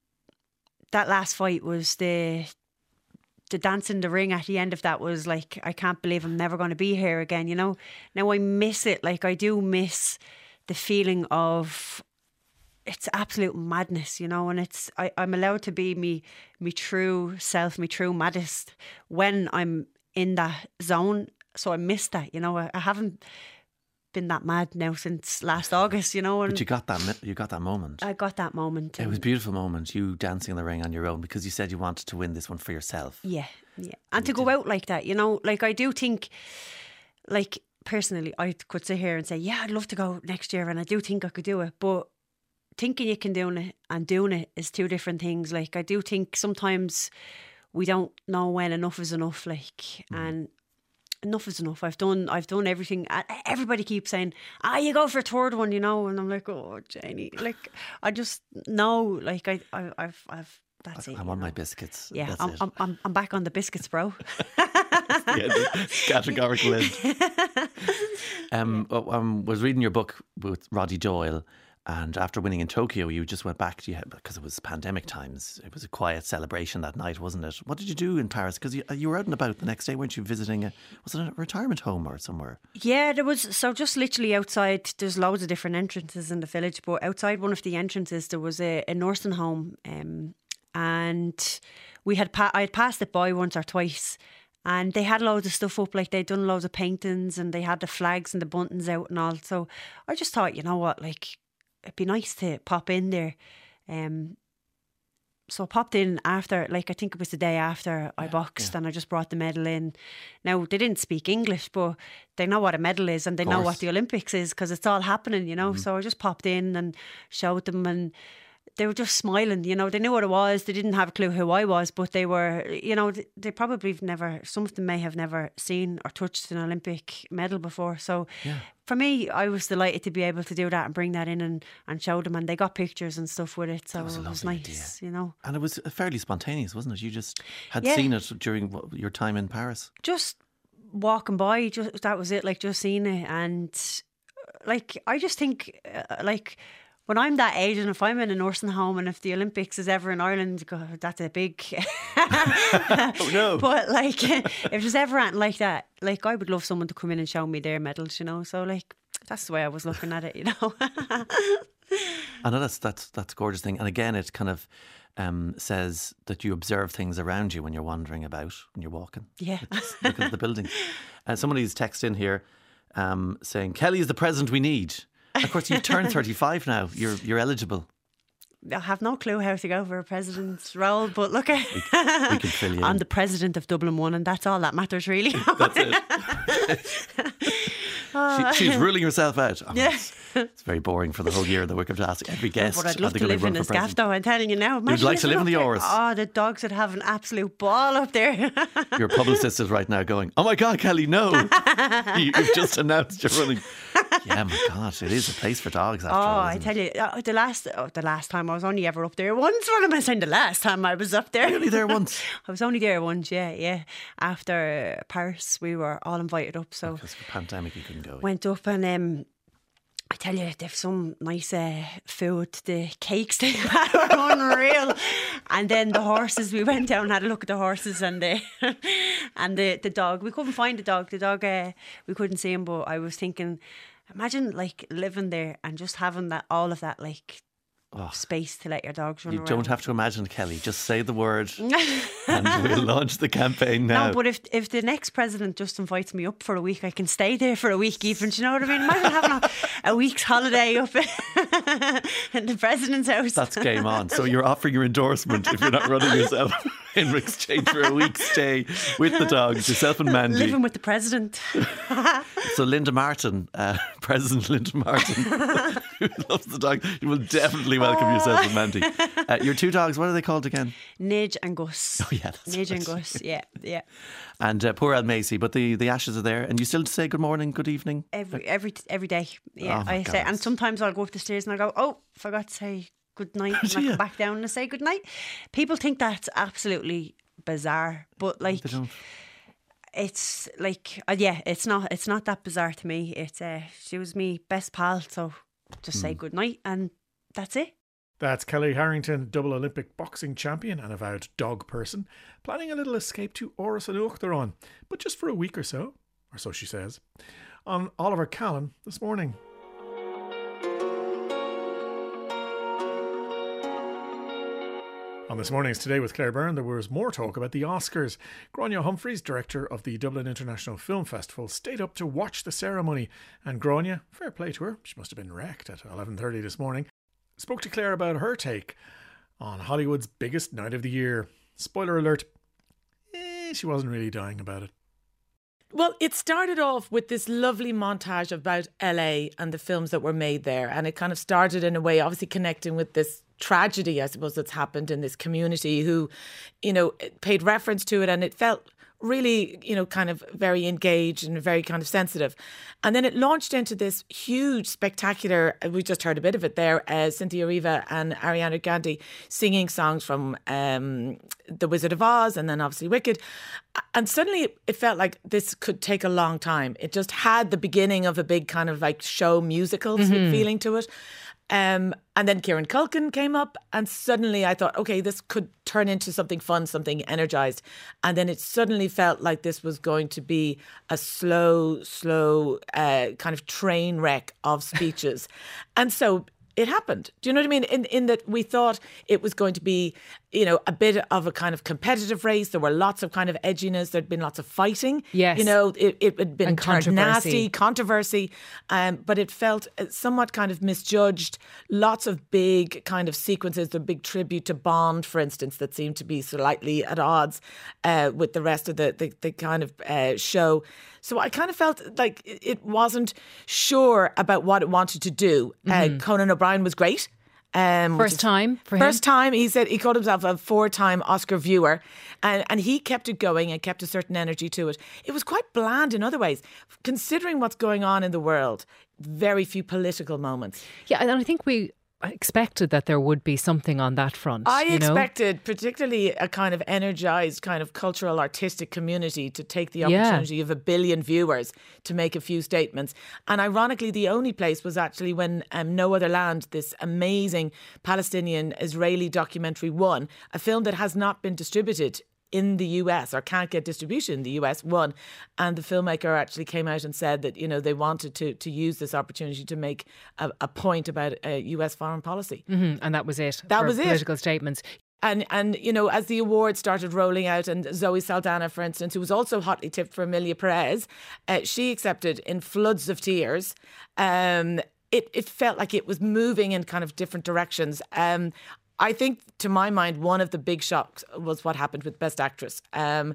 That last fight was the the dance in the ring. At the end of that was like, I can't believe I'm never going to be here again. You know. Now I miss it. Like I do miss the feeling of. It's absolute madness, you know, and it's I, I'm allowed to be me me true self, me true maddest when I'm in that zone. So I miss that, you know. I, I haven't been that mad now since last August, you know. And But you got that. mi- You got that moment. I got that moment. It was a beautiful moment. You dancing in the ring on your own because you said you wanted to win this one for yourself. Yeah, yeah. And to go out like that, you know, like I do think, like personally, I could sit here and say, yeah, I'd love to go next year, and I do think I could do it, but thinking you can do it and doing it is two different things. Like I do think sometimes we don't know when enough is enough, like mm. and enough is enough. I've done I've done everything. Everybody keeps saying, ah, you go for a third one, you know, and I'm like, oh Janie, like I just know, like I, I I've I've that's I, it. I'm on my biscuits. Yeah, That's I'm, it. I'm I'm I'm back on the biscuits, bro. Yeah, the categorical end. Um, oh, um, was reading your book with Roddy Doyle. And after winning in Tokyo, you just went back to, because it was pandemic times. It was a quiet celebration that night, wasn't it? What did you do in Paris? Because you, you were out and about the next day, weren't you, visiting a, was it a retirement home or somewhere? Yeah, there was, so just literally outside, there's loads of different entrances in the village, but outside one of the entrances, there was a, a nursing home. Um, and we had, pa- I had passed it by once or twice. And they had loads of stuff up, like they'd done loads of paintings and they had the flags and the buntons out and all. So I just thought, you know what, like, it'd be nice to pop in there. Um, so I popped in after, like I think it was the day after I boxed, yeah. And I just brought the medal in. Now, they didn't speak English, but they know what a medal is and they know what the Olympics is because it's all happening, you know. Mm-hmm. So I just popped in and showed them, and they were just smiling, you know. They knew what it was. They didn't have a clue who I was, but they were, you know, they probably have never, some of them may have never seen or touched an Olympic medal before. So yeah. For me, I was delighted to be able to do that and bring that in and, and show them, and they got pictures and stuff with it. So was it was nice, idea. You know. And it was fairly spontaneous, wasn't it? You just had yeah. seen it during your time in Paris. Just walking by, just that was it, like just seeing it. And like, I just think, uh, like, when I'm that age and if I'm in a nursing home and if the Olympics is ever in Ireland, God, that's a big... Oh no. But like, if there's ever anything like that, like I would love someone to come in and show me their medals, you know. So like, that's the way I was looking at it, you know. I know that's, that's, that's a gorgeous thing. And again, it kind of um, says that you observe things around you when you're wandering about, when you're walking. Yeah. Just look at the buildings. Uh, somebody's text in here um, saying, Kelly is the president we need. Of course, you've turned thirty-five now. You're you're eligible. I have no clue how to go for a president's role, but look, we, we can fill you I'm in. the president of Dublin One, and that's all that matters, really. That's it. she, she's ruling herself out. Oh, yeah. It's, it's very boring for the whole year that we're going to ask every guest. But I'd love to to live in a scaff, though, I'm telling you now. Imagine You'd like to live in the Oris. Oh, the dogs would have an absolute ball up there. Your publicist is right now going, oh my God, Kelly, no. you, you've just announced you're running. Yeah, my God, it is a place for dogs after oh, all. Oh, I tell you, uh, the last oh, the last time I was only ever up there once. What am I saying? The last time I was up there. You're only there once? I was only there once, yeah, yeah. After Paris, we were all invited up. So because of the pandemic, you couldn't go. Went up and um, I tell you, they've some nice uh, food. The cakes they had were unreal. And then the horses, we went down and had a look at the horses and the and the, the dog. We couldn't find the dog. The dog, uh, we couldn't see him, but I was thinking, imagine like living there and just having that, all of that, like oh, space to let your dogs run you around. don't have to imagine, Kelly. Just say the word and we'll launch the campaign now. No, but if if the next president just invites me up for a week, I can stay there for a week even. Do you know what I mean? Imagine having a, a week's holiday up in the president's house. That's game on. So you're offering your endorsement if you're not running yourself in exchange for a week's stay with the dogs, yourself and Mandy. Living with the president. So Linda Martin, uh, President Linda Martin, who loves the dog, you will definitely welcome yourself and Mandy. Uh, your two dogs, what are they called again? Nidge and Gus. Oh yeah, that's Nidge right. and Gus, yeah, yeah. And uh, poor Al Macy, but the, the ashes are there. And you still say good morning, good evening? Every every every day. Yeah, Oh my I God. say, and sometimes I'll go up the stairs and I go, oh, forgot to say good night, and I come back down and I say good night. People think that's absolutely bizarre, but like, it's like, uh, yeah, it's not. It's not that bizarre to me. It's uh, she was me best pal, so just Hmm. say good night, and that's it. That's Kelly Harrington, double Olympic boxing champion and avowed dog person, planning a little escape to Áras an Uachtaráin, but just for a week or so, or so she says, on Oliver Callan this morning. On This Morning's Today with Claire Byrne, there was more talk about the Oscars. Grania Humphreys, director of the Dublin International Film Festival, stayed up to watch the ceremony. And Grania, fair play to her, she must have been wrecked at eleven thirty this morning, spoke to Claire about her take on Hollywood's biggest night of the year. Spoiler alert, eh, she wasn't really dying about it. Well, it started off with this lovely montage about L A and the films that were made there. And it kind of started in a way, obviously connecting with this tragedy, I suppose, that's happened in this community who, you know, paid reference to it. And it felt really, you know, kind of very engaged and very kind of sensitive. And then it launched into this huge, spectacular, we just heard a bit of it there, uh, Cynthia Erivo and Ariana Gandhi singing songs from um, The Wizard of Oz and then obviously Wicked. And suddenly it, it felt like this could take a long time. It just had the beginning of a big kind of like show musical Mhm. feeling to it. Um, and then Kieran Culkin came up, and suddenly I thought, okay, this could turn into something fun, something energized. And then it suddenly felt like this was going to be a slow, slow uh, kind of train wreck of speeches. And so it happened. Do you know what I mean? In in that we thought it was going to be, you know, a bit of a kind of competitive race. There were lots of kind of edginess. There'd been lots of fighting. Yes. You know, it, it had been And turned controversy. nasty, controversy. Um, but it felt somewhat kind of misjudged. Lots of big kind of sequences, the big tribute to Bond, for instance, that seemed to be slightly at odds uh, with the rest of the, the, the kind of uh, show. So I kind of felt like it wasn't sure about what it wanted to do. Mhm. Uh, Conan O'Brien was great. Um, which First is- time for him? First time. He said he called himself a four-time Oscar viewer, and and he kept it going and kept a certain energy to it. It was quite bland in other ways, considering what's going on in the world. Very few political moments. Yeah, and I think we expected that there would be something on that front. I you know? expected, particularly a kind of energized, kind of cultural, artistic community to take the Yeah. opportunity of a billion viewers to make a few statements. And ironically, the only place was actually when um, No Other Land, this amazing Palestinian-Israeli documentary, won, a film that has not been distributed in the U S or can't get distribution in the U S, won. And the filmmaker actually came out and said that, you know, they wanted to to use this opportunity to make a, a point about uh, U S foreign policy. Mhm, and that was it. That for was it. Political statements. And, and you know, as the awards started rolling out, and Zoe Saldana, for instance, who was also hotly tipped for Emilia Perez, uh, she accepted in floods of tears. Um, it, it felt like it was moving in kind of different directions. Um, I think, to my mind, one of the big shocks was what happened with Best Actress. Um,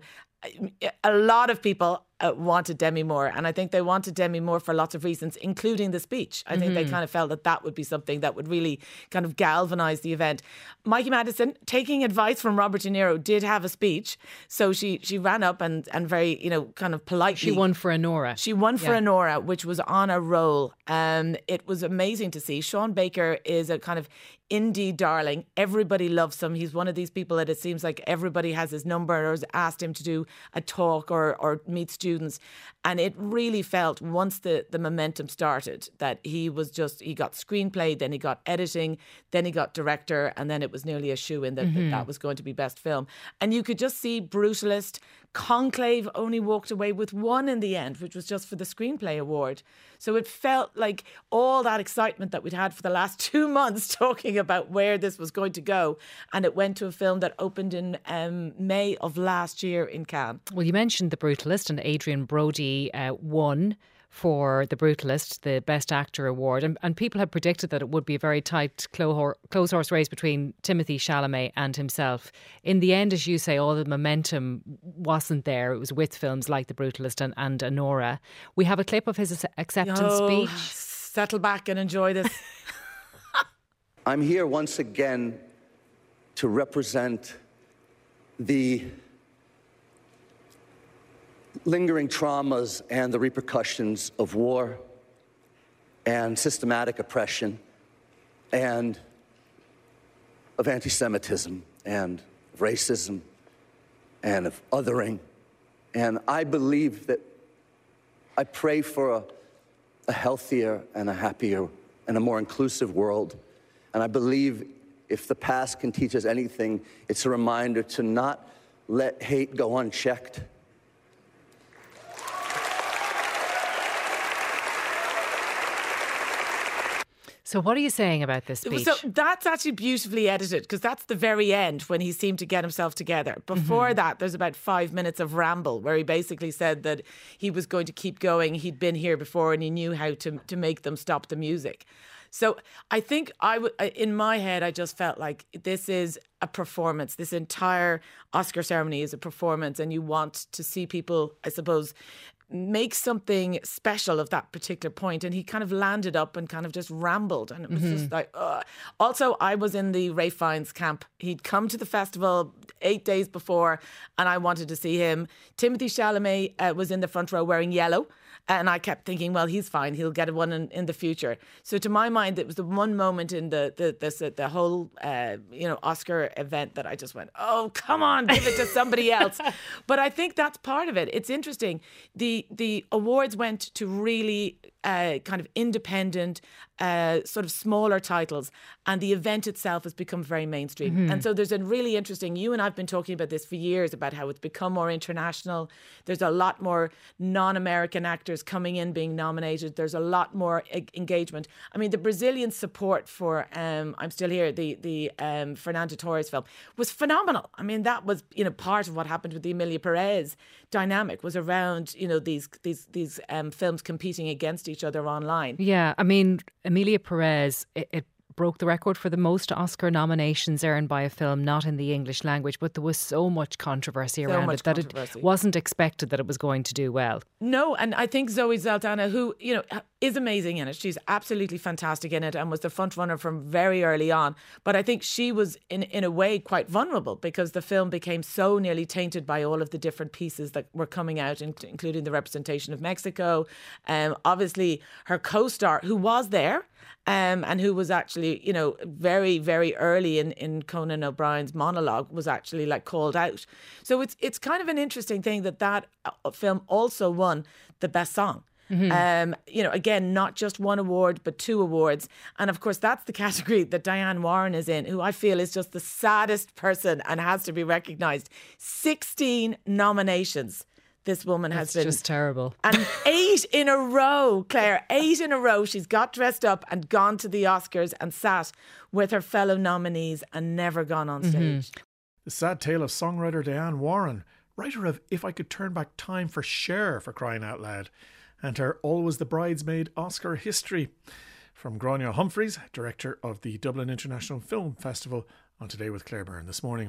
a lot of people uh, wanted Demi Moore, and I think they wanted Demi Moore for lots of reasons, including the speech. I think they Mhm. kind of felt that that would be something that would really kind of galvanise the event. Mikey Madison, taking advice from Robert De Niro, did have a speech, so she she ran up and and very, you know, kind of politely. She won for Honora. She won for Yeah. Honora, which was on a roll. Um, it was amazing to see. Sean Baker is a kind of indie darling. Everybody loves him. He's one of these people that it seems like everybody has his number or has asked him to do a talk or or meet students. And it really felt, once the, the momentum started, that he was just, he got screenplay, then he got editing, then he got director, and then it was nearly a shoe-in that, that Mhm. that was going to be best film. And you could just see brutalist, Conclave only walked away with one in the end, which was just for the Screenplay Award. So it felt like all that excitement that we'd had for the last two months talking about where this was going to go. And it went to a film that opened in um, May of last year in Cannes. Well, you mentioned The Brutalist, and Adrian Brody uh, won for The Brutalist, the Best Actor award. And, and people had predicted that it would be a very tight close horse race between Timothée Chalamet and himself. In the end, as you say, all the momentum wasn't there. It was with films like The Brutalist and, and Anora. We have a clip of his acceptance oh, speech. Settle back and enjoy this. I'm here once again to represent the lingering traumas and the repercussions of war and systematic oppression and of anti-Semitism and of racism and of othering. And I believe that I pray for a, a healthier and a happier and a more inclusive world. And I believe if the past can teach us anything, it's a reminder to not let hate go unchecked. So what are you saying about this speech? So that's actually beautifully edited, because that's the very end when he seemed to get himself together. Before mm-hmm. that, there's about five minutes of ramble where he basically said that he was going to keep going. He'd been here before and he knew how to, to make them stop the music. So I think I w- in my head, I just felt like this is a performance. This entire Oscar ceremony is a performance, and you want to see people, I suppose, make something special of that particular point. And he kind of landed up and kind of just rambled, and it was mm-hmm. just like ugh. Also, I was in the Ralph Fiennes camp. He'd come to the festival eight days before and I wanted to see him. Timothée Chalamet uh, was in the front row wearing yellow, and I kept thinking, well, he's fine, he'll get one in, in the future. So to my mind, it was the one moment in the the the, the whole uh, you know Oscar event that I just went, oh, come on, give it to somebody else. But I think that's part of it. It's interesting. The the awards went to really uh, kind of independent, uh, sort of smaller titles, and the event itself has become very mainstream. Mm-hmm. And so there's a really interesting, you and I've been talking about this for years, about how it's become more international. There's a lot more non-American actors coming in being nominated. There's a lot more e- engagement. I mean, the Brazilian support for um, I'm Still Here, the the um, Fernando Torres film, was phenomenal. I mean, that was, you know, part of what happened with the Emilia Perez dynamic, was around, you know, these these these um, films competing against each other online. Yeah, I mean, Emilia Perez, it, it broke the record for the most Oscar nominations earned by a film not in the English language, but there was so much controversy so around much it that controversy. It wasn't expected that it was going to do well. No, and I think Zoe Saldana, who, you know, is amazing in it. She's absolutely fantastic in it and was the front runner from very early on. But I think she was, in, in a way, quite vulnerable, because the film became so nearly tainted by all of the different pieces that were coming out, including the representation of Mexico. Um, obviously, her co-star, who was there, Um, and who was actually, you know, very, very early in, in Conan O'Brien's monologue, was actually like called out. So it's it's kind of an interesting thing that that film also won the best song. Mm-hmm. Um, you know, again, not just one award, but two awards. And of course, that's the category that Diane Warren is in, who I feel is just the saddest person and has to be recognised. sixteen nominations. This woman has That's been just terrible. And eight in a row, Claire, eight in a row. She's got dressed up and gone to the Oscars and sat with her fellow nominees and never gone on stage. Mm-hmm. The sad tale of songwriter Diane Warren, writer of If I Could Turn Back Time for Cher, for crying out loud, and her Always the Bridesmaid Oscar history. From Grania Humphreys, director of the Dublin International Film Festival, on Today with Claire Byrne this morning.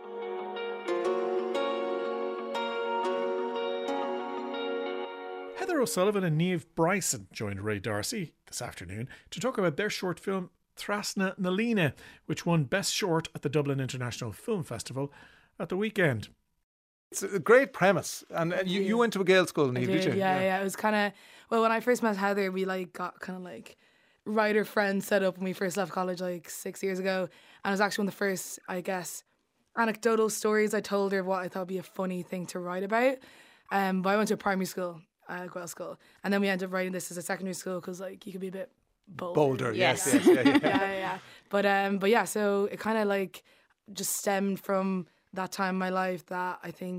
Heather O'Sullivan and Niamh Bryson joined Ray D'Arcy this afternoon to talk about their short film Trasna Nalina, which won Best Short at the Dublin International Film Festival at the weekend. It's a great premise, and you, you went to a Gael school, Niamh, did, did you? Yeah, yeah, yeah. It was kind of, well, when I first met Heather, we like got kind of like writer friends set up when we first left college like six years ago, and it was actually one of the first, I guess, anecdotal stories I told her of what I thought would be a funny thing to write about. Um, but I went to a primary school. Uh, Gael school, and then we ended up writing this as a secondary school because like you could be a bit bolder. Bolder, yes, yes, yeah. yes yeah, yeah. yeah, yeah, yeah. But um, but yeah, so it kind of like just stemmed from that time in my life that I think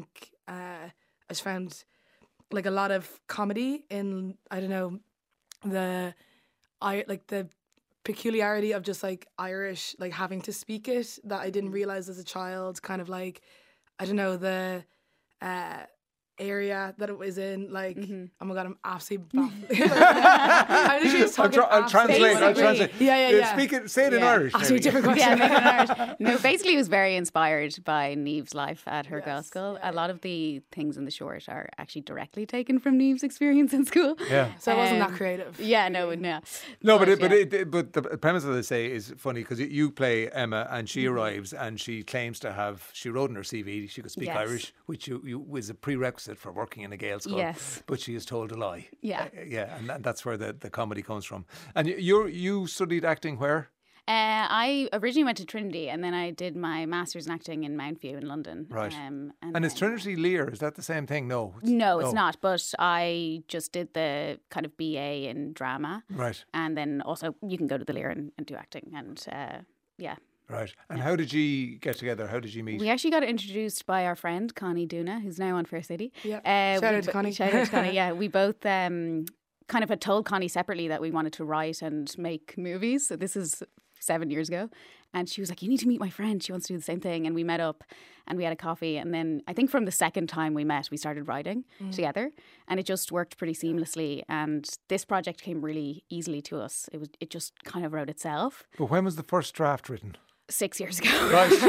uh, I just found like a lot of comedy in, I don't know, the I like the peculiarity of just like Irish, like having to speak it that I didn't realize as a child. Kind of like, I don't know, the uh, area that it was in. Like, mm-hmm. oh my god, I'm absolutely baffled. I'm literally just I'll, talking. tra- I'll translate. I'll translate. Yeah, yeah, yeah. Speak it. Say it yeah. in Irish. Ask me a different question. Yeah, make it in Irish. No, basically, it was very inspired by Neve's life at her Yes, girls' school. yeah, a lot of the things in the short are actually directly taken from Neve's experience in school. Yeah. So it wasn't Um, that creative. Yeah, no, no. No, but it, but yeah. it, it- but the premise of this say is funny because you play Emma and she Mhm. arrives and she claims to have she wrote in her C V she could speak Yes. Irish, which you, you was a prerequisite for working in a Gael school. Yes. But she is told a lie. Yeah. Uh, yeah, and that, that's where the, the comedy comes from. And you you you studied acting where? Uh, I originally went to Trinity and then I did my master's in acting in Mount View in London. Right. Um, And, is Trinity Lear? Is that the same thing? No. No, it's Oh. not. But I just did the kind of B A in drama. Right. And then also you can go to the Lear and, and do acting. And uh, yeah. Right. And how did you get together? How did you meet? We actually got introduced by our friend Connie Duna, who's now on Fair City. Yeah. Uh, Shout we out to bo- Connie. Shout out to Connie. Yeah, we both um, kind of had told Connie separately that we wanted to write and make movies. So this is seven years ago, and she was like, "You need to meet my friend. She wants to do the same thing." And we met up, and we had a coffee. And then I think from the second time we met, we started writing Mm. together, and it just worked pretty seamlessly. And this project came really easily to us. It was it just kind of wrote itself. But when was the first draft written? Six years ago.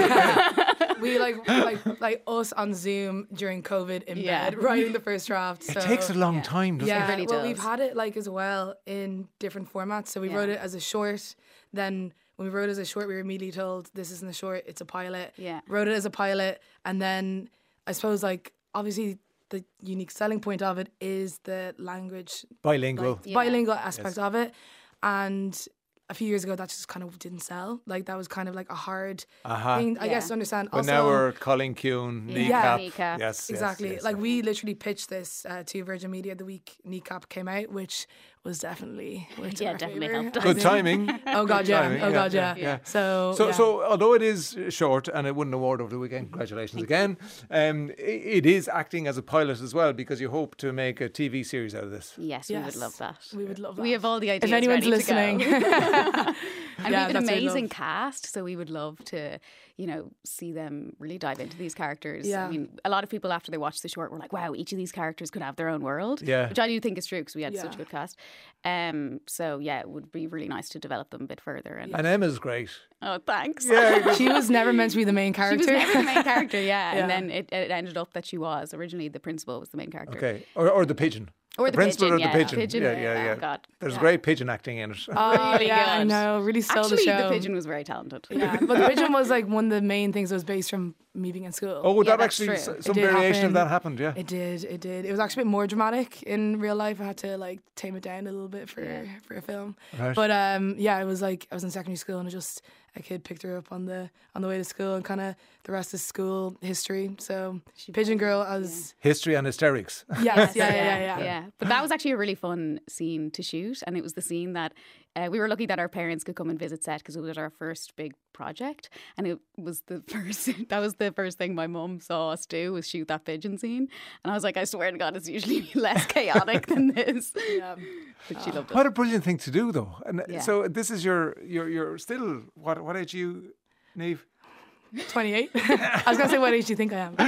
Right. We like like like us on Zoom during COVID in Yeah. bed writing the first draft. It so- takes a long time, doesn't yeah, it? really well, does. we've had it like as well in different formats. So we Yeah. wrote it as a short. Then when we wrote it as a short, we were immediately told this isn't a short; it's a pilot. Yeah. Wrote it as a pilot, and then I suppose like obviously the unique selling point of it is the language Bilingual. like, bilingual aspect Yes. of it, and. A few years ago, that just kind of didn't sell. Like that was kind of like a hard Uh-huh. thing, I Yeah. guess, to understand. But also, now we're Colin Kuhn, Yeah. Kneecap. Kneecap. Yes, yes, exactly. yes. Like we literally pitched this uh, to Virgin Media the week Kneecap came out, which was definitely worked in Yeah, our definitely favour. helped us. Good timing. Oh god, Good yeah. timing, Oh god, yeah. yeah. So, So, yeah. so although it is short and it won an award over the weekend, congratulations again. Um, i- it is acting as a pilot as well because you hope to make a T V series out of this. Yes, we Yes. would love that. we would love that. We have all the ideas. if anyone's ready to go. listening, And Yeah, we have an that's what we'd amazing love. cast, so we would love to, you know, see them really dive into these characters. Yeah. I mean, a lot of people after they watched the short were like, "Wow, each of these characters could have their own world." Yeah. which I do think is true because we had Yeah. such a good cast. Um, so yeah, it would be really nice to develop them a bit further. And, And Emma's great. oh, thanks. Yeah, she was never meant to be the main She character. was never the main character, yeah. Yeah. And then it, it ended up that she was. Originally, the principal was the main character. Okay. Or, or the pigeon. Or the principal pigeon, or yeah. the pigeon. Pigeon, yeah, yeah, yeah, yeah. oh God. There's Yeah. great pigeon acting in it. Oh Really yeah, I good. know. Really stole Actually, the show. the pigeon was very talented. Yeah, but the pigeon was like one of the main things that was based from me being in school. Oh, Yeah, that that's actually, true. s- It some did variation happen. of that happened, yeah. It did, it did. It was actually a bit more dramatic in real life. I had to like tame it down a little bit for Yeah. for a film. Right. But um, yeah, it was like I was in secondary school and I just a kid picked her up on the on the way to school and kind of the rest is school history. So Pigeon Girl as History and hysterics. yes, yeah, yeah, yeah, yeah. But that was actually a really fun scene to shoot, and it was the scene that uh, we were lucky that our parents could come and visit set because it was our first big project, and it was the first. That was the first thing my mum saw us do was shoot that pigeon scene, and I was like, I swear to God, it's usually less chaotic than this. Yeah. But she loved it. What a brilliant thing to do, though. And Yeah. so this is your, your, your still, what, what age are you, Niamh? twenty-eight. I was gonna say, what age do you think I am?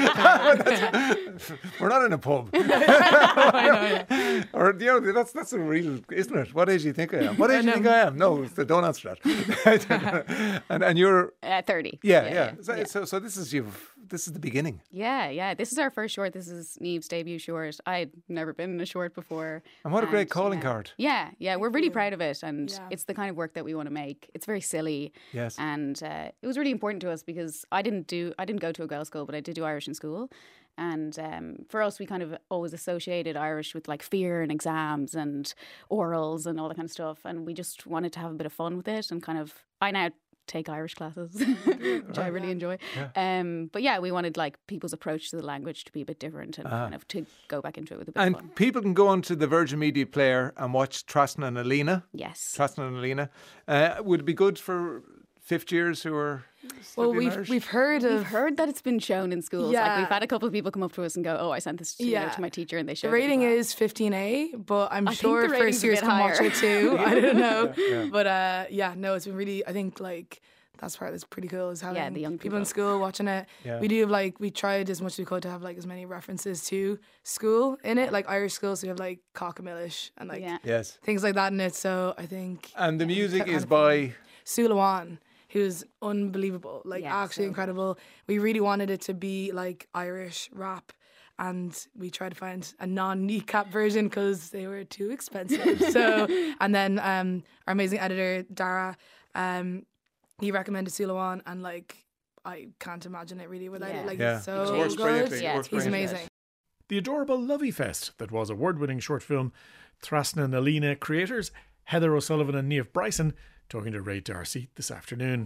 We're not in a pub. I know, yeah. Or, you know, that's, that's a real, isn't it? What age do you think I am? What age do you think I am? No, so don't answer that. and, and you're... Uh, thirty. Yeah, Yeah, yeah. yeah, So, yeah. so, so this is you've, this is the beginning. Yeah, yeah. This is our first short. This is Niamh's debut short. I'd never been in a short before. And what a great calling yeah. card. Yeah, yeah. We're really proud of it, and Yeah. it's the kind of work that we want to make. It's very silly. Yes. And uh, it was really important to us because I didn't do I didn't go to a girls' school, but I did do Irish in school. And um, for us, we kind of always associated Irish with like fear and exams and orals and all that kind of stuff. And we just wanted to have a bit of fun with it and kind of. I now take Irish classes, which I really enjoy. Um, but yeah, we wanted like people's approach to the language to be a bit different and Ah. kind of to go back into it with a bit And of fun. people can go onto the Virgin Media Player and watch Trasna and Alina. Yes. Trasna and Alina. Uh, would it be good for fifth years who are Well, we've we've heard of we've heard that it's been shown in schools. Yeah. Like we've had a couple of people come up to us and go, "Oh, I sent this to, Yeah. to my teacher," and they showed The rating it. is fifteen A, but I'm I think sure the rating's first a years bit can watch higher. it too. I don't know. Yeah. But uh, yeah, no, it's been really, I think like that's part that's pretty cool is having Yeah, the young people in people. school watching it. Yeah. We do have like, we tried as much as we could to have like as many references to school in it, like Irish school. So we have like Cockamillish and like Yes. things like that in it. So I think. And the music kind is of- by Sulawan, who's unbelievable, like Yeah, actually so incredible. We really wanted it to be like Irish rap, and we tried to find a non-kneecap version because they were too expensive. So, and then um, our amazing editor Dara, um, he recommended Sulawan, and like I can't imagine it really without Yeah. it. Like Yeah. it's so It works good. brilliantly. It Yeah, works he's brilliantly. amazing. The adorable Lovey Fest that was award-winning short film Thrasna and Alina creators Heather O'Sullivan and Niamh Bryson talking to Ray Darcy this afternoon.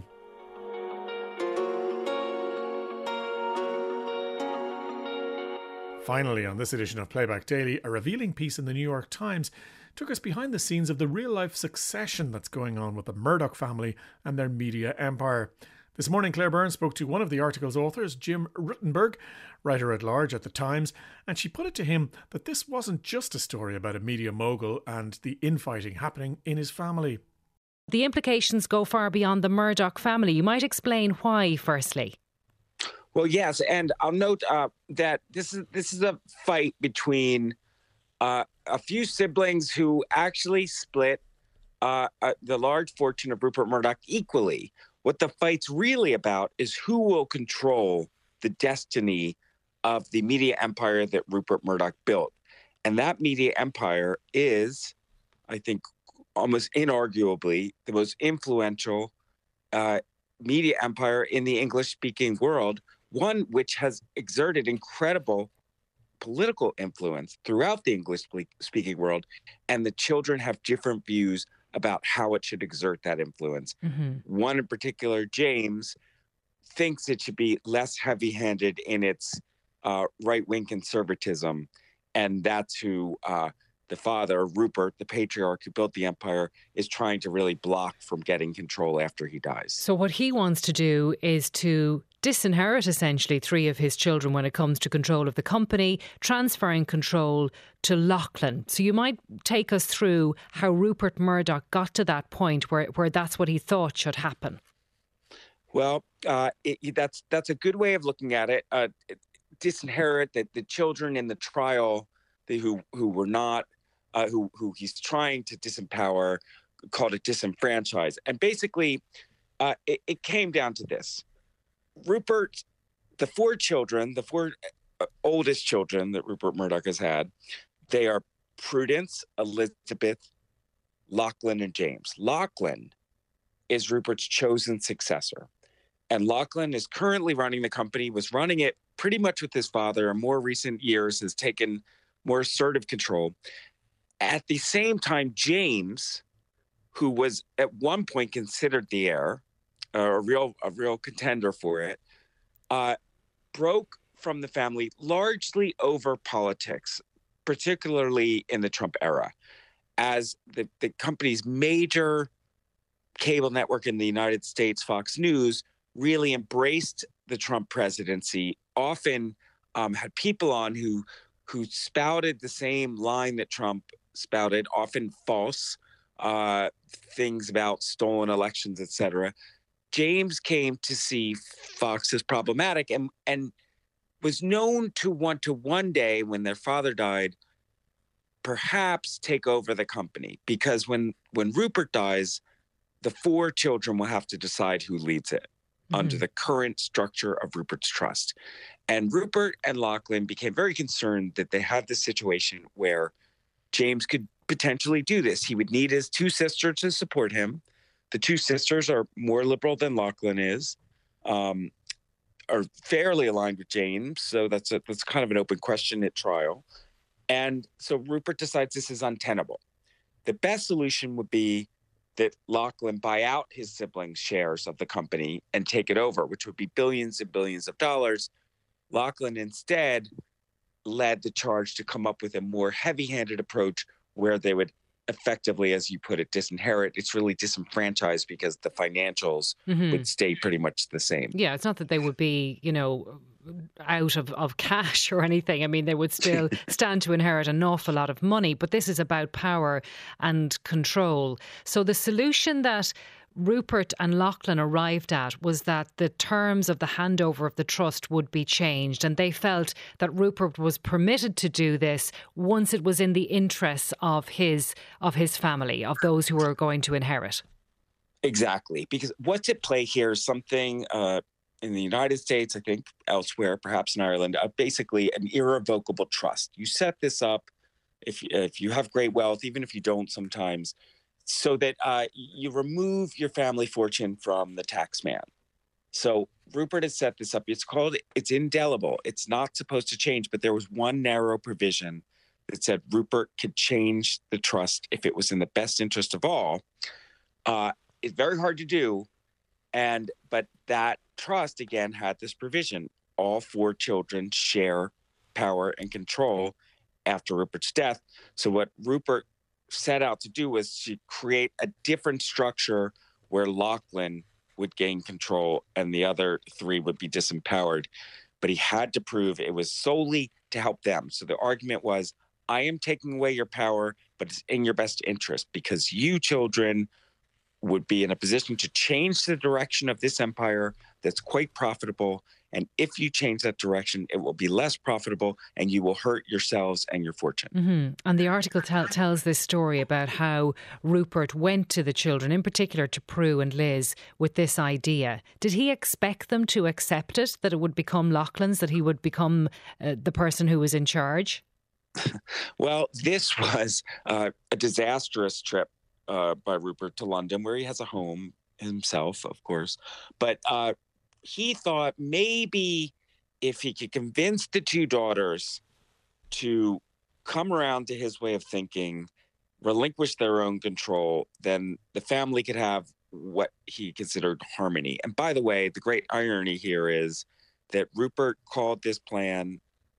Finally, on this edition of Playback Daily, a revealing piece in the New York Times took us behind the scenes of the real-life succession that's going on with the Murdoch family and their media empire. This morning, Claire Byrne spoke to one of the article's authors, Jim Rittenberg, writer-at-large at the Times, and she put it to him that this wasn't just a story about a media mogul and the infighting happening in his family. The implications go far beyond the Murdoch family. You might explain why, firstly. Well, yes, and I'll note uh, that this is this is a fight between uh, a few siblings who actually split uh, uh, the large fortune of Rupert Murdoch equally. What the fight's really about is who will control the destiny of the media empire that Rupert Murdoch built. And that media empire is, I think, almost inarguably the most influential uh, media empire in the English-speaking world, one which has exerted incredible political influence throughout the English-speaking world, and the children have different views about how it should exert that influence. Mm-hmm. One in particular, James, thinks it should be less heavy-handed in its uh, right-wing conservatism, and that's who uh, the father, Rupert, the patriarch who built the empire, is trying to really block from getting control after he dies. So what he wants to do is to disinherit essentially three of his children when it comes to control of the company, transferring control to Lachlan. So you might take us through how Rupert Murdoch got to that point where, where that's what he thought should happen. Well, uh, it, that's that's a good way of looking at it. Uh, disinherit that the children in the trial, the, who who were not, uh, who who he's trying to disempower, called it disenfranchise. And basically, uh, it, it came down to this: Rupert, the four children, the four oldest children that Rupert Murdoch has had, they are Prudence, Elizabeth, Lachlan, and James. Lachlan is Rupert's chosen successor. And Lachlan is currently running the company, was running it pretty much with his father. In more recent years, has taken more assertive control. At the same time, James, who was at one point considered the heir, uh, a real a real contender for it, uh, broke from the family largely over politics, particularly in the Trump era, as the, the company's major cable network in the United States, Fox News, really embraced the Trump presidency, often um, had people on who who spouted the same line that Trump spouted, often false, uh, things about stolen elections, et cetera. James came to see Fox as problematic and, and was known to want to one day, when their father died, perhaps take over the company. Because when, when Rupert dies, the four children will have to decide who leads it. Mm-hmm. Under the current structure of Rupert's trust. And Rupert and Lachlan became very concerned that they had this situation where James could potentially do this. He would need his two sisters to support him. The two sisters are more liberal than Lachlan is, um, are fairly aligned with James. So that's a, that's kind of an open question at trial. And so Rupert decides this is untenable. The best solution would be that Lachlan buy out his siblings' shares of the company and take it over, which would be billions and billions of dollars. Lachlan instead led the charge to come up with a more heavy-handed approach where they would effectively, as you put it, disinherit. It's really disenfranchised because the financials Mhm. would stay pretty much the same. Yeah, it's not that they would be, you know, out of, of cash or anything. I mean, they would still stand to inherit an awful lot of money, but this is about power and control. So the solution that Rupert and Lachlan arrived at was that the terms of the handover of the trust would be changed, and they felt that Rupert was permitted to do this once it was in the interests of his of his family, of those who were going to inherit. Exactly, because what's at play here is something uh, in the United States, I think elsewhere, perhaps in Ireland, uh, basically an irrevocable trust. You set this up if if you have great wealth, even if you don't sometimes, so that uh, you remove your family fortune from the tax man. So Rupert has set this up. It's called, it's indelible. It's not supposed to change, but there was one narrow provision that said Rupert could change the trust if it was in the best interest of all. Uh, it's very hard to do. And, but that trust, again, had this provision. All four children share power and control after Rupert's death. So what Rupert set out to do was to create a different structure where Lachlan would gain control and the other three would be disempowered. But he had to prove it was solely to help them. So the argument was, I am taking away your power, but it's in your best interest because you children would be in a position to change the direction of this empire that's quite profitable. And if you change that direction, it will be less profitable and you will hurt yourselves and your fortune. Mm-hmm. And the article tell, tells this story about how Rupert went to the children, in particular to Prue and Liz, with this idea. Did he expect them to accept it, that it would become Lachlan's, that he would become uh, the person who was in charge? Well, this was uh, a disastrous trip uh, by Rupert to London, where he has a home himself, of course. But uh, he thought maybe if he could convince the two daughters to come around to his way of thinking, relinquish their own control, then the family could have what he considered harmony. And by the way, the great irony here is that Rupert called this plan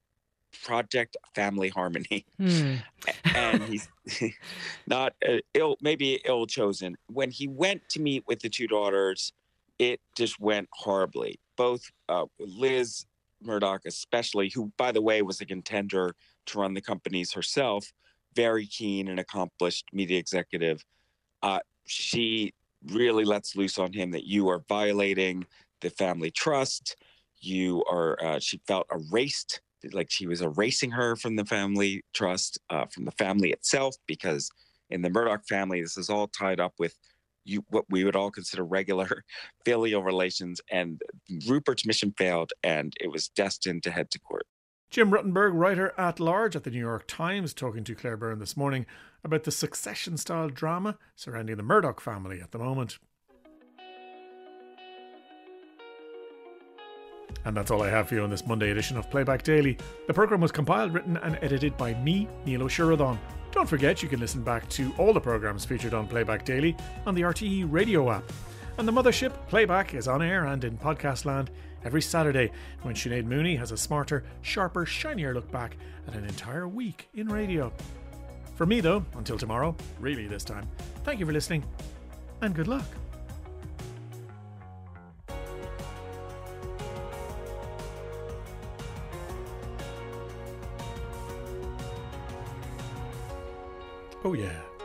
Project Family Harmony. Hmm. And he's not uh, ill, maybe ill chosen. When he went to meet with the two daughters, it just went horribly. Both uh, Liz Murdoch, especially, who, by the way, was a contender to run the companies herself, very keen and accomplished media executive. Uh, she really lets loose on him that you are violating the family trust. You are, uh, she felt erased, like she was erasing her from the family trust, uh, from the family itself, because in the Murdoch family, this is all tied up with you, what we would all consider regular filial relations. And Rupert's mission failed, and it was destined to head to court. Jim Ruttenberg, writer at large at the New York Times, talking to Claire Byrne this morning about the succession-style drama surrounding the Murdoch family at the moment. And that's all I have for you on this Monday edition of Playback Daily. The programme was compiled, written and edited by me, Neil O'Sheridan. Don't forget you can listen back to all the programmes featured on Playback Daily on the R T E radio app. And the Mothership Playback is on air and in podcast land every Saturday when Sinead Mooney has a smarter, sharper, shinier look back at an entire week in radio. For me though, until tomorrow, really this time, thank you for listening and good luck. Oh yeah.